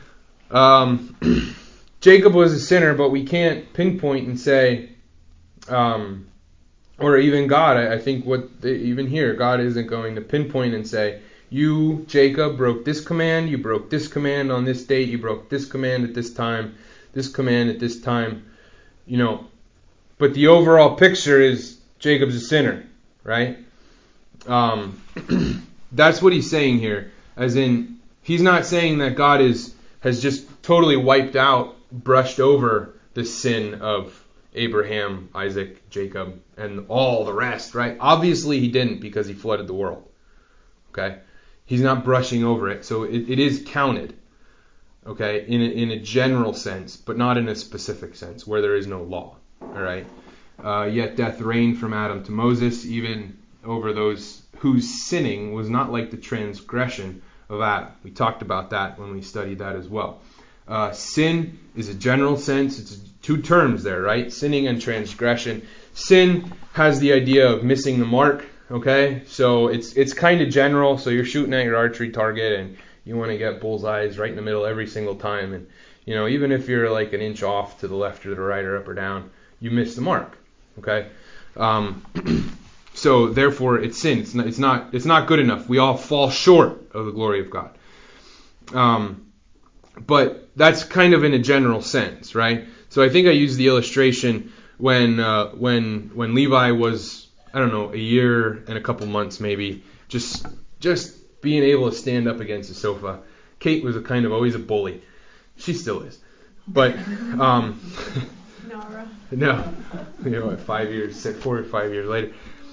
Um, Jacob was a sinner, but we can't pinpoint and say, um, or even God, I, I think what, the, even here, God isn't going to pinpoint and say, you, Jacob, broke this command, you broke this command on this date, you broke this command at this time, this command at this time, you know. But the overall picture is Jacob's a sinner, right? Um, that's what he's saying here, as in, he's not saying that God is has just totally wiped out, brushed over the sin of Abraham, Isaac, Jacob, and all the rest, right? Obviously he didn't, because he flooded the world. Okay? He's not brushing over it, so it, it is counted, okay, in a, in a general sense, but not in a specific sense, where there is no law. All right? Uh, yet death reigned from Adam to Moses, even over those whose sinning was not like the transgression of Adam. We talked about that when we studied that as well. Uh, sin is a general sense. It's two terms there, right? Sinning and transgression. Sin has the idea of missing the mark, okay? So it's it's kind of general. So you're shooting at your archery target and you want to get bullseyes right in the middle every single time. And, you know, even if you're like an inch off to the left or the right or up or down, you miss the mark, okay? Um, so therefore it's sin. It's not, it's not, it's not good enough. We all fall short of the glory of God. Um, but that's kind of in a general sense, right? So I think I used the illustration when uh, when when Levi was, I don't know, a year and a couple months maybe, just just being able to stand up against the sofa. Kate was a kind of always a bully. She still is. But um, Nara. no, you know, what, five years, six, four or five years later.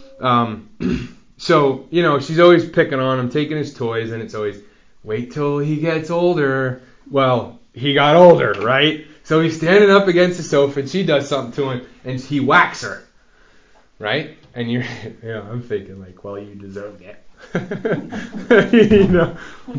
Um, so, you know, she's always picking on him, taking his toys, and it's always, wait till he gets older. Well, he got older, right? So he's standing up against the sofa, and she does something to him, and he whacks her, right? And you're, you know, I'm thinking like, well, you deserved it, you know.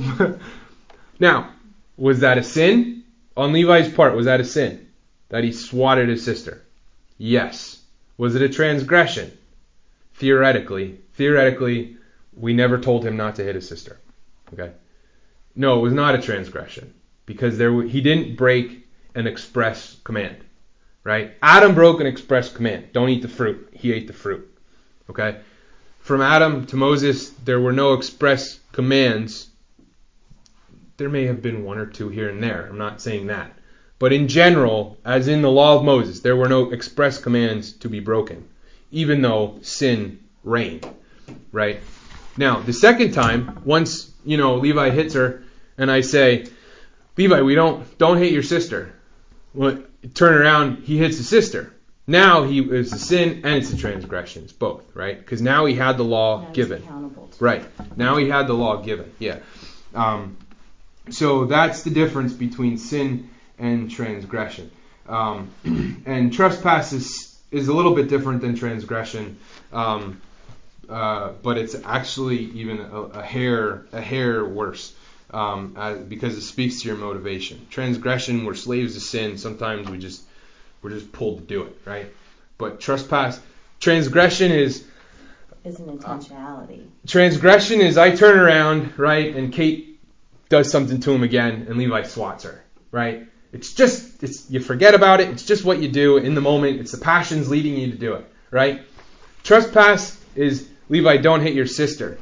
Now, was that a sin on Levi's part? Was that a sin that he swatted his sister? Yes. Was it a transgression? Theoretically, theoretically, we never told him not to hit his sister. Okay. No, it was not a transgression because there he didn't break an express command, right? Adam broke an express command. Don't eat the fruit. He ate the fruit. Okay. From Adam to Moses, there were no express commands. There may have been one or two here and there. I'm not saying that. But in general, as in the law of Moses, there were no express commands to be broken, even though sin reigned, right? Now, the second time, once, you know, Levi hits her, and I say, Levi, we don't, don't hit your sister. Well, turn around, he hits the sister. Now he it's a sin and it's a transgression. It's both, right? Because now he had the law Now he's given. accountable to Right. Now he had the law given. Yeah. Um, so that's the difference between sin and transgression. Um, and trespass is, is a little bit different than transgression. Um, uh, but it's actually even a, a hair a hair worse. Um, as, because it speaks to your motivation. Transgression, we're slaves to sin. Sometimes we just we're just pulled to do it, right? But trespass, transgression is is an intentionality. transgression is I turn around, right, and Kate does something to him again, and Levi swats her, right? It's just it's you forget about it. It's just what you do in the moment. It's the passions leading you to do it, right? Trespass is Levi, don't hit your sister.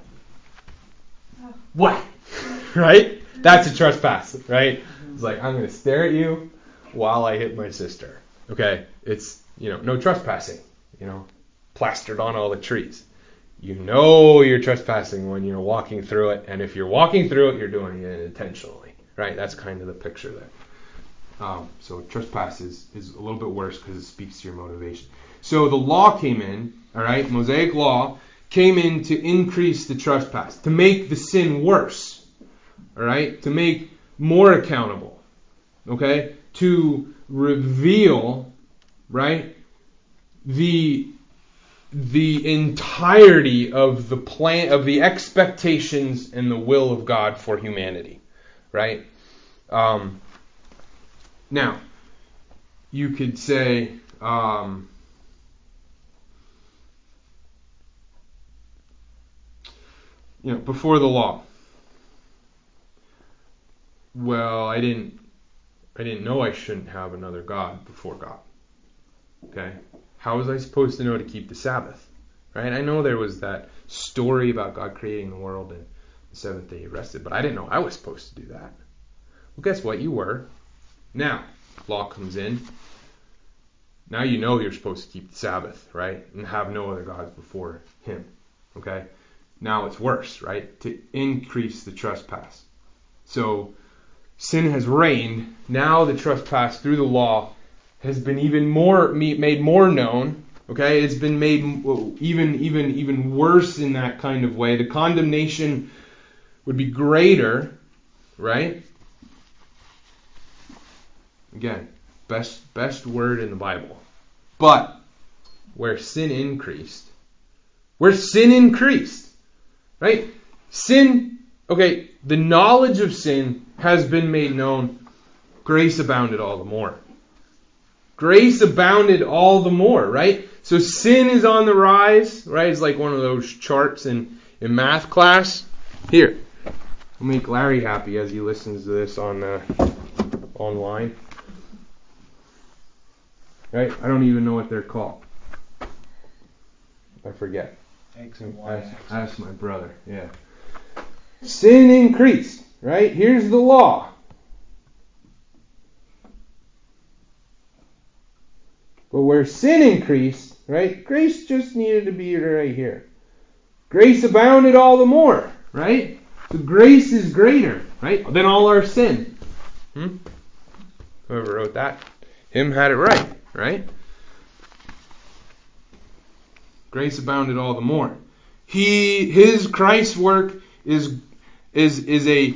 Oh. What? Right? That's a trespass, right? It's like, I'm going to stare at you while I hit my sister. Okay? It's, you know, no trespassing, you know, plastered on all the trees. You know you're trespassing when you're walking through it, and if you're walking through it, you're doing it intentionally, right? That's kind of the picture there. Um, so trespass is, is a little bit worse because it speaks to your motivation. So the law came in, all right, Mosaic law came in to increase the trespass, to make the sin worse, all right, to make more accountable, okay, to reveal, right, the the entirety of the plan, of the expectations and the will of God for humanity, right? Um, now, you could say, um, you know, before the law, well, I didn't, I didn't know I shouldn't have another God before God. Okay, how was I supposed to know to keep the Sabbath? Right? I know there was that story about God creating the world and the seventh day He rested, but I didn't know I was supposed to do that. Well, guess what? You were. Now, law comes in. Now you know you're supposed to keep the Sabbath, right? And have no other gods before Him. Okay? Now it's worse, right? To increase the trespass. So, sin has reigned. Now the trespass through the law has been even more made more known. Okay, it's been made even even even worse in that kind of way. The condemnation would be greater, right? Again, best best word in the Bible. But where sin increased, where sin increased, right? Sin, okay, the knowledge of sin has been made known. Grace abounded all the more. Grace abounded all the more, right? So sin is on the rise, right? It's like one of those charts in, in math class. Here, I'll make Larry happy as he listens to this on uh, online. Right? I don't even know what they're called. I forget. X and Y. Ask, ask my brother. Yeah. Sin increased, right? Here's the law. But where sin increased, right, grace just needed to be right here. Grace abounded all the more, right? So grace is greater, right, than all our sin. Hmm? Whoever wrote that, him had it right, right? Grace abounded all the more. He, his Christ's work is is is a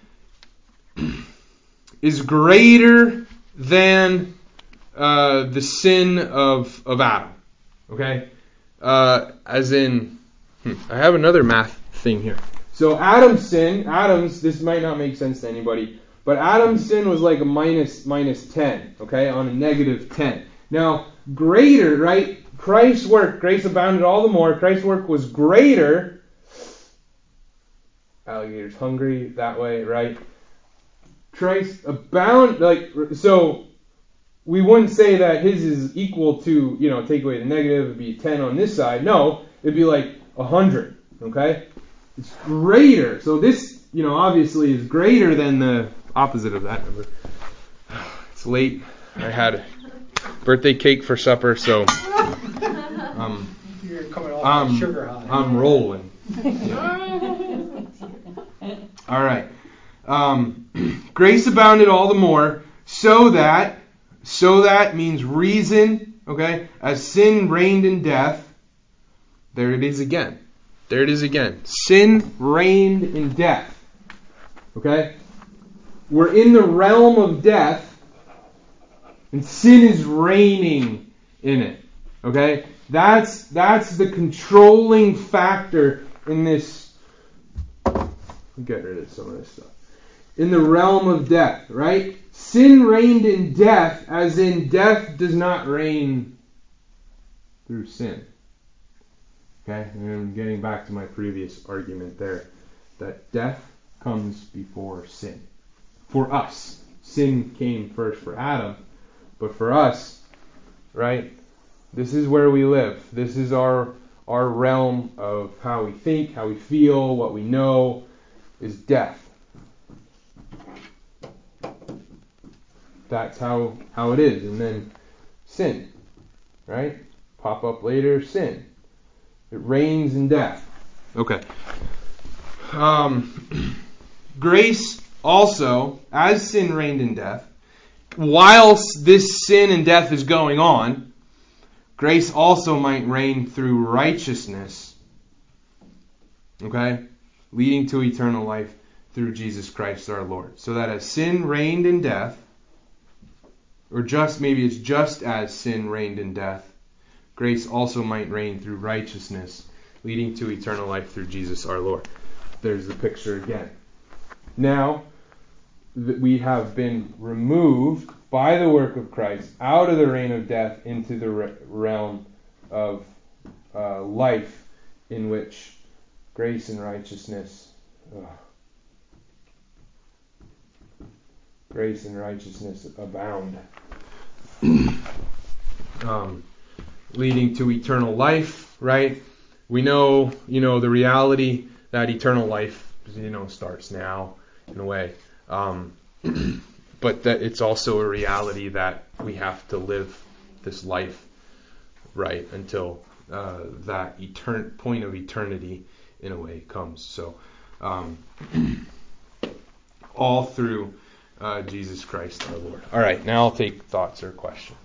is greater than Uh, the sin of, of Adam. Okay? Uh, as in, hmm, I have another math thing here. So Adam's sin, Adam's, this might not make sense to anybody, but Adam's sin was like a minus, minus ten, okay, on a negative ten. Now, greater, right? Christ's work, grace abounded all the more. Christ's work was greater. Alligator's hungry that way, right? Christ abound, like, so, we wouldn't say that his is equal to, you know, take away the negative, it'd be ten on this side. No, it'd be like one hundred, okay? It's greater. So this, you know, obviously is greater than the opposite of that number. It's late. I had birthday cake for supper, so um, You're coming off I'm, the sugar high. I'm rolling. All right. Um, grace abounded all the more, so that So that means reason, okay? As sin reigned in death, there it is again. There it is again. Sin reigned in death, okay? We're in the realm of death, and sin is reigning in it, okay? That's that's the controlling factor in this. I'll get rid of some of this stuff. In the realm of death, right? Sin reigned in death, as in death does not reign through sin. Okay, and I'm getting back to my previous argument there, that death comes before sin. For us, sin came first for Adam, but for us, right, this is where we live. This is our our realm of how we think, how we feel, what we know, is death. That's how, how it is. And then sin, right? Pop up later, sin. It reigns in death. Okay. Um, grace also, as sin reigned in death, whilst this sin and death is going on, grace also might reign through righteousness, okay, leading to eternal life through Jesus Christ our Lord. So that as sin reigned in death, or just maybe it's just as sin reigned in death, grace also might reign through righteousness, leading to eternal life through Jesus our Lord. There's the picture again. Now that we have been removed by the work of Christ out of the reign of death into the re- realm of uh, life, in which grace and righteousness, uh, grace and righteousness abound, um, leading to eternal life. Right? We know, you know, the reality that eternal life, you know, starts now in a way. Um, but that it's also a reality that we have to live this life right until uh, that etern- point of eternity in a way comes. So um, all through uh, Jesus Christ our Lord. All right, now I'll take thoughts or questions.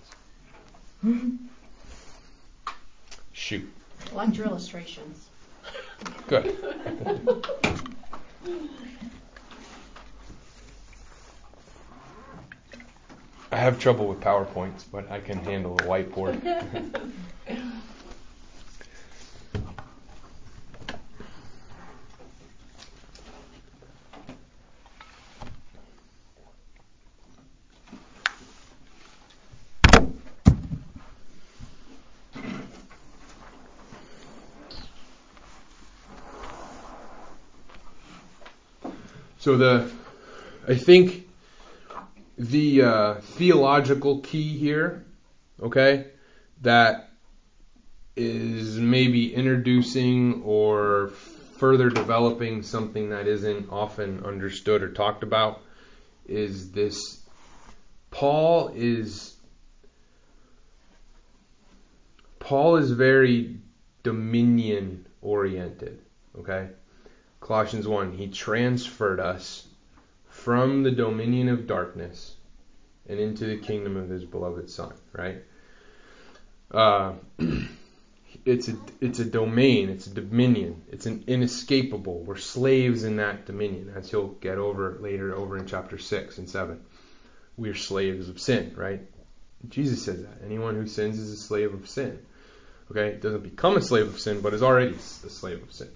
Shoot. I like your illustrations. Good. I have trouble with PowerPoints, but I can handle a whiteboard. So the, I think the uh, theological key here, okay, that is maybe introducing or further developing something that isn't often understood or talked about, is this: Paul is Paul is very dominion oriented, okay? Colossians one, he transferred us from the dominion of darkness and into the kingdom of his beloved Son, right? Uh, it's a it's a domain, it's a dominion, it's an inescapable. We're slaves in that dominion, as he'll get over later over in chapter six and seven. We're slaves of sin, right? Jesus says that. Anyone who sins is a slave of sin. Okay? It doesn't become a slave of sin, but is already a slave of sin.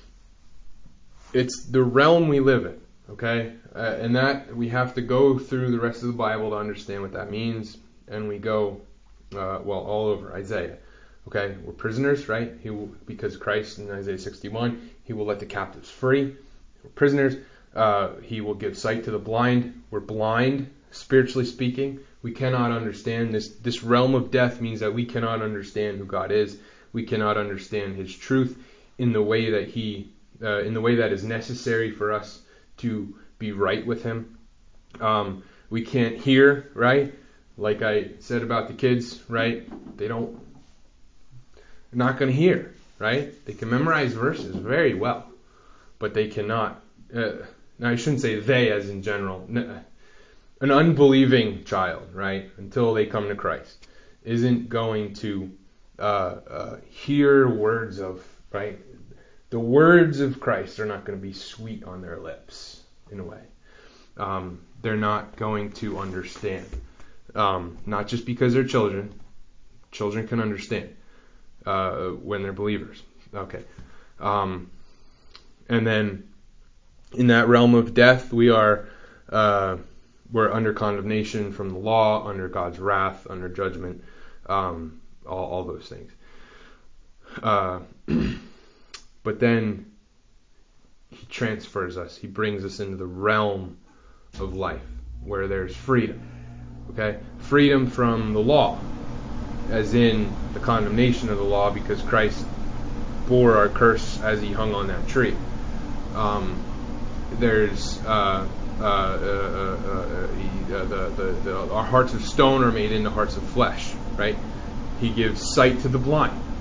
It's the realm we live in, okay? Uh, and that we have to go through the rest of the Bible to understand what that means. And we go, uh, well, all over Isaiah. Okay, we're prisoners, right? He will, because Christ in Isaiah sixty-one, he will let the captives free. We're prisoners. Uh, he will give sight to the blind. We're blind, spiritually speaking. We cannot understand this. This realm of death means that we cannot understand who God is. We cannot understand his truth in the way that he Uh, in the way that is necessary for us to be right with him. Um, we can't hear, right? Like I said about the kids, right? They don't, they're not going to hear, right? They can memorize verses very well, but they cannot, uh, now I shouldn't say they as in general, an unbelieving child, right? Until they come to Christ, isn't going to uh, uh, hear words of, right? The words of Christ are not going to be sweet on their lips, in a way. Um, they're not going to understand. Um, not just because they're children. Children can understand uh, when they're believers. Okay. Um, and then in that realm of death, we are uh, we're under condemnation from the law, under God's wrath, under judgment, um, all, all those things. Uh, But then he transfers us. He brings us into the realm of life where there's freedom. Okay? Freedom from the law, as in the condemnation of the law, because Christ bore our curse as he hung on that tree. Um, there's uh, uh, uh, uh, uh, he, uh, the, the, the, our hearts of stone are made into hearts of flesh. Right? He gives sight to the blind.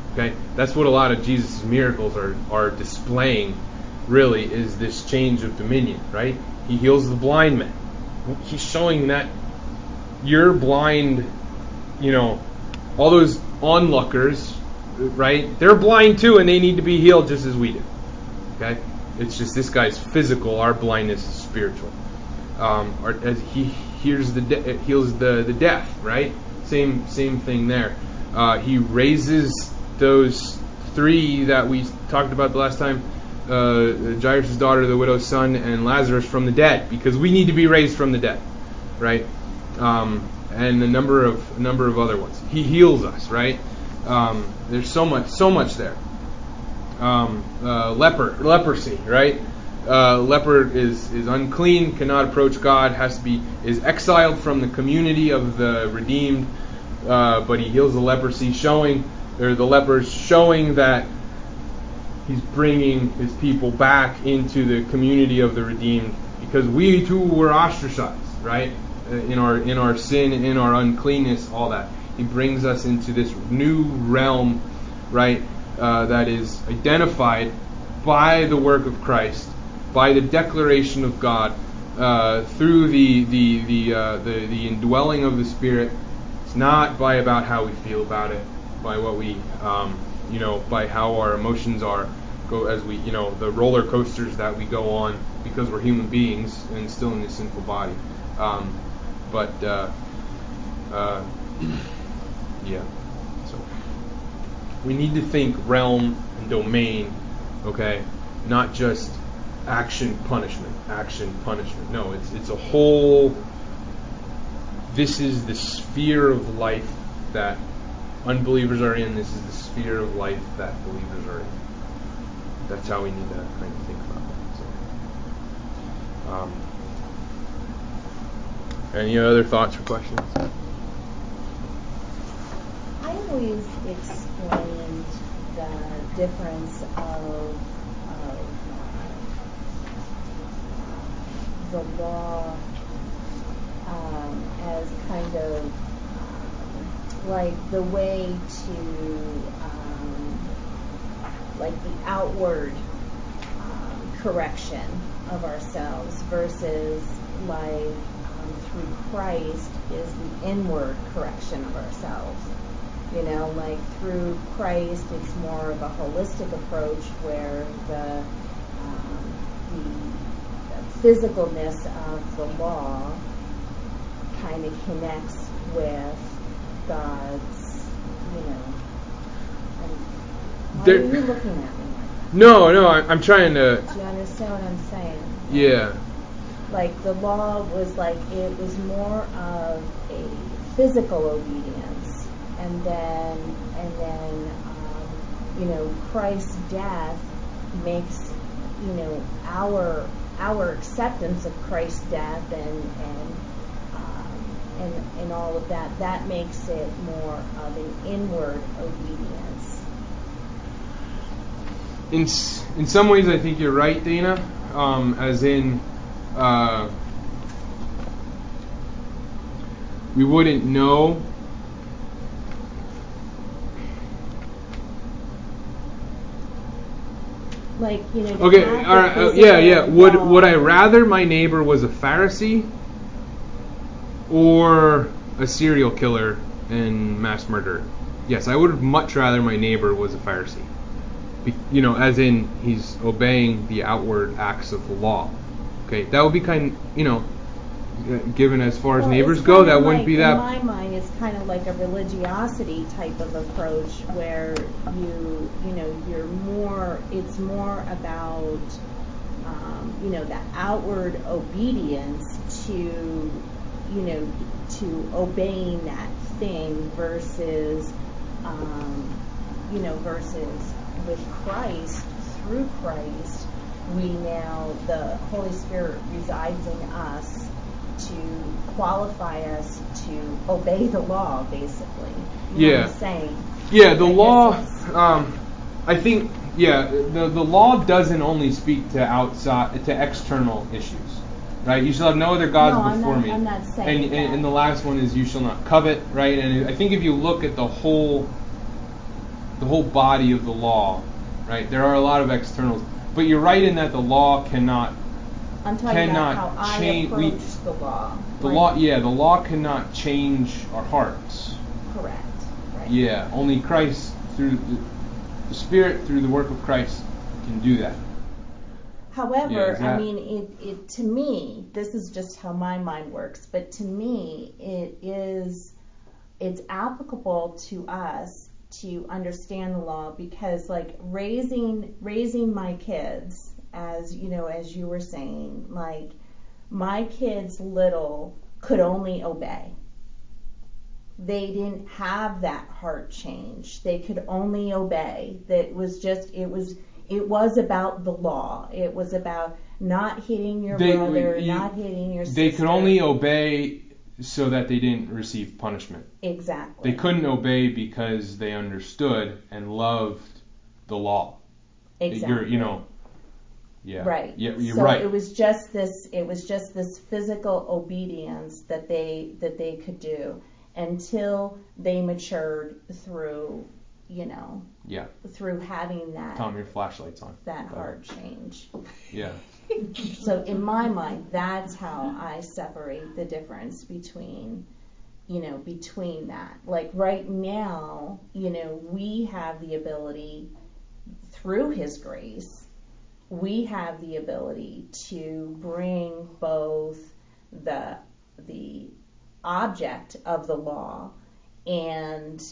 Okay, that's what a lot of Jesus' miracles are are displaying. Really, is this change of dominion, right? He heals the blind man. He's showing that you're blind, you know, all those onlookers, right? They're blind too, and they need to be healed just as we do. Okay, it's just this guy's physical. Our blindness is spiritual. Um, or, as he hears the de- heals the the deaf, right? Same same thing there. Uh, he raises those three that we talked about the last time. Uh, Jairus' daughter, the widow's son, and Lazarus from the dead, because we need to be raised from the dead, right? Um, and a number of a number of other ones. He heals us, right? Um, there's so much, so much there. Um, uh, leper, leprosy, right? Uh, leper is is unclean, cannot approach God, has to be is exiled from the community of the redeemed. Uh, but he heals the leprosy, showing or the lepers, showing that he's bringing his people back into the community of the redeemed, because we too were ostracized, right? In our in our sin, in our uncleanness, all that. He brings us into this new realm, right? Uh, that is identified by the work of Christ, by the declaration of God, uh, through the the the, uh, the the indwelling of the Spirit. It's not by about how we feel about it, by what we, um, you know, by how our emotions are. Go as we, you know, the roller coasters that we go on because we're human beings and still in this sinful body. Um, but uh, uh, yeah, so we need to think realm and domain, okay, not just action punishment, action punishment. No, it's it's a whole. This is the sphere of life that unbelievers are in. This is the sphere of life that believers are in. That's how we need to kind of think about that. So, um, any other thoughts or questions? I always explained the difference of, of uh, the law um, as kind of um, like the way to um, like the outward um, correction of ourselves versus like um, through Christ is the inward correction of ourselves. You know, like through Christ it's more of a holistic approach where the, um, the physicalness of the law kind of connects with God's, you know, and why There- are you looking at me like that? No, no, I, I'm trying to. Do you understand what I'm saying? Yeah. Like the law was like, it was more of a physical obedience, and then, and then, um, you know, Christ's death makes, you know, our our acceptance of Christ's death and and um, and and all of that, that makes it more of an inward obedience. In s- in some ways, I think you're right, Dana. Um, as in, uh, we wouldn't know. Like, you know, to Okay, have the all right, uh, physical yeah, yeah. Would law- would I rather my neighbor was a Pharisee or a serial killer and mass murderer? Yes, I would much rather my neighbor was a Pharisee. Be, you know, as in he's obeying the outward acts of the law. Okay, that would be kind, you know, given as far as Well, neighbors it's go, kinda that wouldn't like, be that. in my mind, it's kind of like a religiosity type of approach where you, you know, you're more, it's more about, um, you know, the outward obedience to, you know, to obeying that thing versus, um, you know, versus with Christ, through Christ, we now, the Holy Spirit resides in us to qualify us to obey the law, basically. You know Yeah. what I'm saying? Yeah, the I guess law. it's- Um, I think. Yeah, the the law doesn't only speak to outside to external issues, right? You shall have no other gods No, I'm before not- me. I'm not saying and, and that. and the last one is you shall not covet, right? And I think if you look at the whole the whole body of the law, right? There are a lot of externals, but you're right in that the law cannot. I'm talking cannot about how change, I we, approach the law. The like, law, yeah, the law cannot change our hearts. Correct. Right. Yeah, only Christ through the, the Spirit through the work of Christ can do that. However, Yeah, that, I mean, it, it to me, this is just how my mind works, but to me, it is, it's applicable to us to understand the law, because like raising raising my kids, as you know, as you were saying, like my kids little could only obey. They didn't have that heart change. They could only obey. That was just, it was it was about the law. It was about not hitting your they, brother, you, not hitting your sister. They could only obey so that they didn't receive punishment. Exactly. They couldn't obey because they understood and loved the law. Exactly. You're, you know, yeah. Right. Yeah, you're so right. it was just this. It was just this physical obedience that they that they could do until they matured through, you know, yeah, through having that. Tom, your flashlight's on. That heart change. Yeah. So in my mind, that's how I separate the difference between, you know, between that. Like right now, you know, we have the ability through His grace, we have the ability to bring both the the object of the law and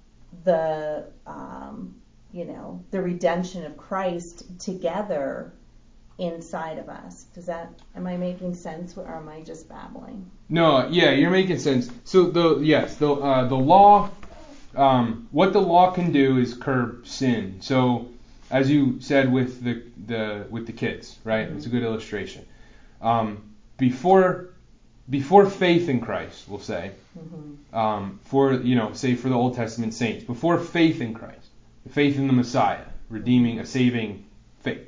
the um, you know, the redemption of Christ together inside of us. Does that, am I making sense, or am I just babbling? No, yeah, you're making sense. So the yes, the uh, the law, um, what the law can do is curb sin. So as you said with the the with the kids, right? Mm-hmm. It's a good illustration. Um, before before faith in Christ, we'll say, mm-hmm. um, for you know, say for the Old Testament saints, before faith in Christ, faith in the Messiah, redeeming, a saving faith.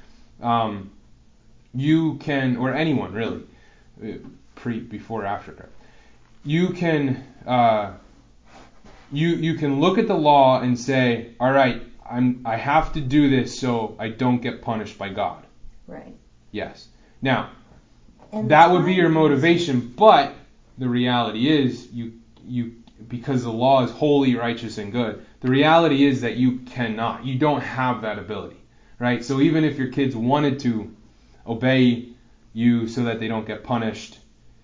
Um, you can, or anyone really, pre, before, after Christ, you can, uh, you you can look at the law and say, all right, I'm I have to do this so I don't get punished by God. Right. Yes. Now, and that would be your motivation, but the reality is, you you because the law is holy, righteous, and good. The reality is that you cannot, you don't have that ability. Right? So even if your kids wanted to obey you so that they don't get punished,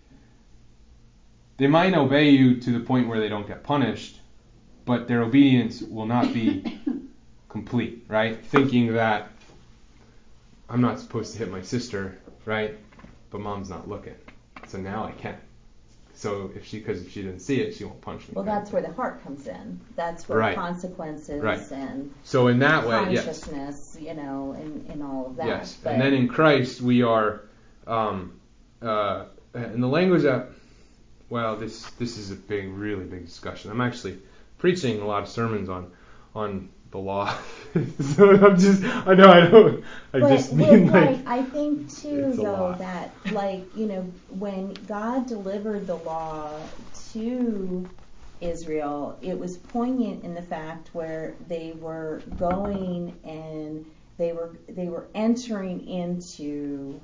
they might obey you to the point where they don't get punished, but their obedience will not be complete, right? Thinking that I'm not supposed to hit my sister, right? But mom's not looking. So now I can. So if she, because if she didn't see it, she won't punish me. Well, that's where the heart comes in. That's where right. consequences right. and so in that way, consciousness, yes. you know, and, and all of that. Yes, but and then in Christ we are, um, uh, in the language that, well, this this is a big, really big discussion. I'm actually preaching a lot of sermons on on the law. So I'm just, I know I don't, I but just mean with, like, like, I think too, though, lot. that, like, you know, when God delivered the law to Israel, it was poignant in the fact where they were going and they were they were entering into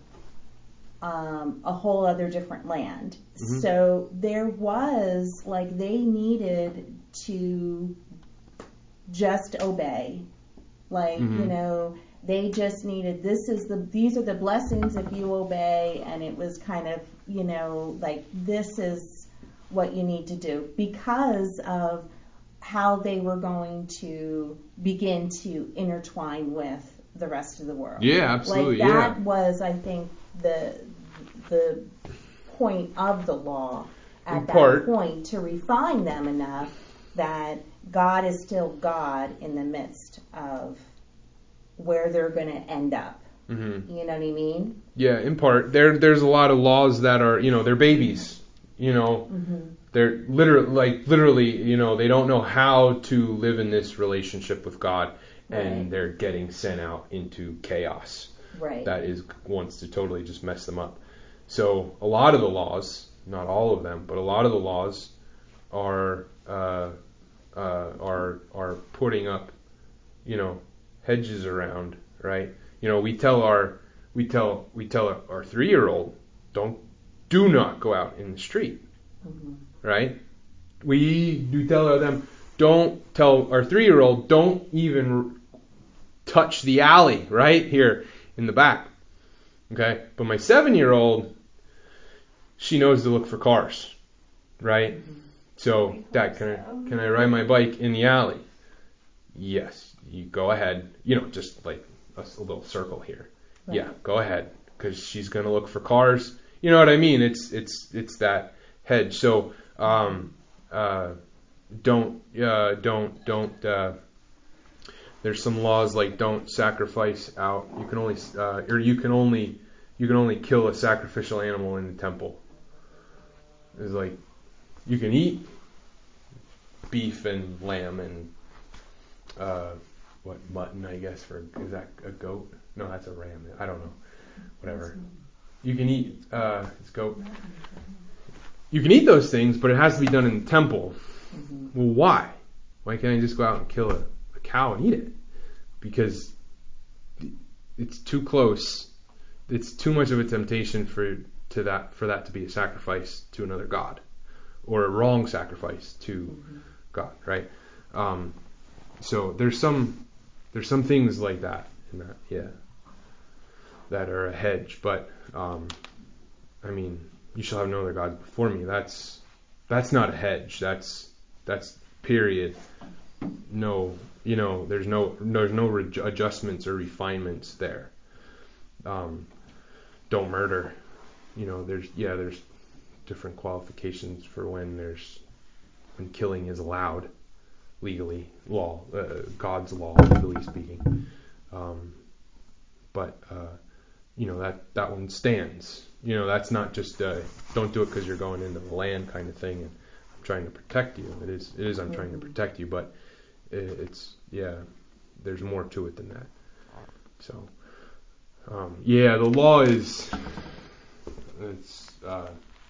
um, a whole other different land. Mm-hmm. So there was, like, they needed to just obey. Like, mm-hmm. you know, they just needed, this is the, these are the blessings if you obey, and it was kind of, you know, like, this is what you need to do because of how they were going to begin to intertwine with the rest of the world. Yeah, absolutely. Like, that yeah. was, I think, the the point of the law at In that part. point, to refine them enough that God is still God in the midst of where they're going to end up. Mm-hmm. You know what I mean? Yeah, in part. There, there's a lot of laws that are, you know, they're babies. You know, mm-hmm. they're literally, like, literally, you know, they don't know how to live in this relationship with God, and right. they're getting sent out into chaos. Right. That is wants to totally just mess them up. So a lot of the laws, not all of them, but a lot of the laws are uh, uh, are are putting up you know, hedges around, right? You know, we tell our we tell we tell our, our three-year-old, don't do not go out in the street, Mm-hmm. right? We do tell them, don't tell our three-year-old, don't even touch the alley right here in the back, okay? But my seven-year-old, she knows to look for cars, right? Mm-hmm. So, Dad, can I can I ride my bike in the alley? Yes, you go ahead. You know, just like a, a little circle here. Right. Yeah, go ahead, because she's gonna look for cars. You know what I mean? It's it's it's that hedge. So, um, uh, don't uh, don't don't. Uh, there's some laws like don't sacrifice out. You can only uh, or you can only you can only kill a sacrificial animal in the temple. It's like you can eat beef and lamb and uh, what mutton, I guess, for is that a goat? No, that's a ram. I don't know. Whatever. You can eat uh, it's goat. You can eat those things, but it has to be done in the temple. Mm-hmm. Well, why? Why can't I just go out and kill a, a cow and eat it? Because it's too close. It's too much of a temptation for to that for that to be a sacrifice to another god, or a wrong sacrifice to Mm-hmm. God, right? Um, so there's some there's some things like that in that, yeah, that are a hedge. But um, I mean, you shall have no other gods before me. That's that's not a hedge. That's that's period. No, you know, there's no there's no re- adjustments or refinements there. Um, don't murder. You know, there's yeah, there's different qualifications for when there's when killing is allowed legally, law, uh, God's law, legally speaking. Um, but uh, you know that that one stands. You know, that's not just uh, don't do it because you're going into the land kind of thing. And I'm trying to protect you. It is it is I'm trying to protect you, but it, it's yeah, there's more to it than that. So um, yeah, the law is it's. Uh,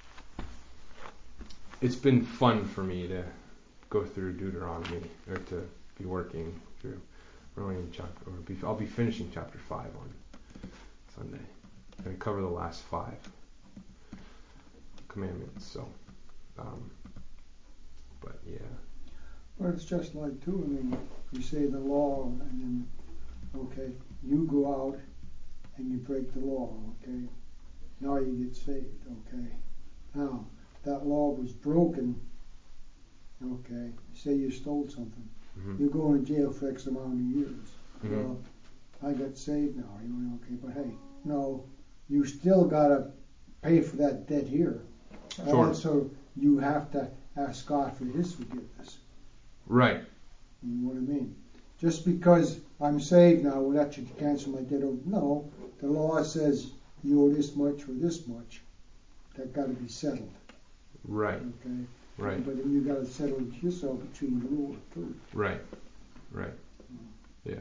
It's been fun for me to go through Deuteronomy, or to be working through. We're only in chapter, or be, I'll be finishing chapter five on Sunday. I'm going to cover the last five commandments. So, um, but yeah. But it's just like too, I mean, you say the law and then, okay, you go out and you break the law, okay? Now you get saved, okay? Now, that law was broken, okay? Say you stole something. Mm-hmm. You're going to jail for X amount of years. Mm-hmm. Well, I got saved now, you know, okay, but hey, no, you still got to pay for that debt here. Sure. Also, you have to ask God for His forgiveness. Right. You know what I mean? Just because I'm saved now, will that should cancel my debt? No, the law says you owe this much or this much. That got to be settled. Right. Okay. Right. But then you got to settle it yourself between the Lord too. Right. Right. Yeah.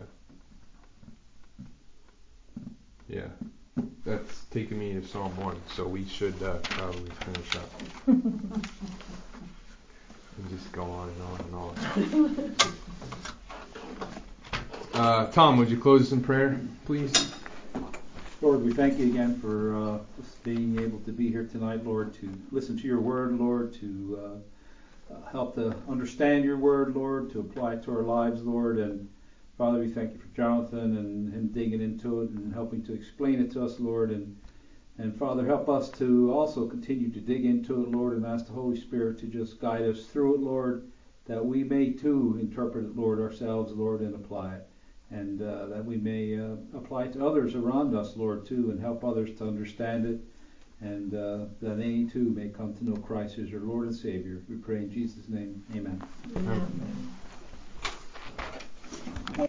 Yeah. That's taking me to Psalm one, so we should uh, probably finish up. And just go on and on and on. Uh, Tom, would you close us in prayer, please? Lord, we thank you again for uh, just being able to be here tonight, Lord, to listen to your word, Lord, to uh, uh, help to understand your word, Lord, to apply it to our lives, Lord. And Father, we thank you for Jonathan and him digging into it and helping to explain it to us, Lord. And and Father, help us to also continue to dig into it, Lord, and ask the Holy Spirit to just guide us through it, Lord, that we may too interpret it, Lord, ourselves, Lord, and apply it. And uh, that we may uh, apply it to others around us, Lord, too, and help others to understand it, and uh, that they too may come to know Christ as your Lord and Savior. We pray in Jesus' name, amen. Amen.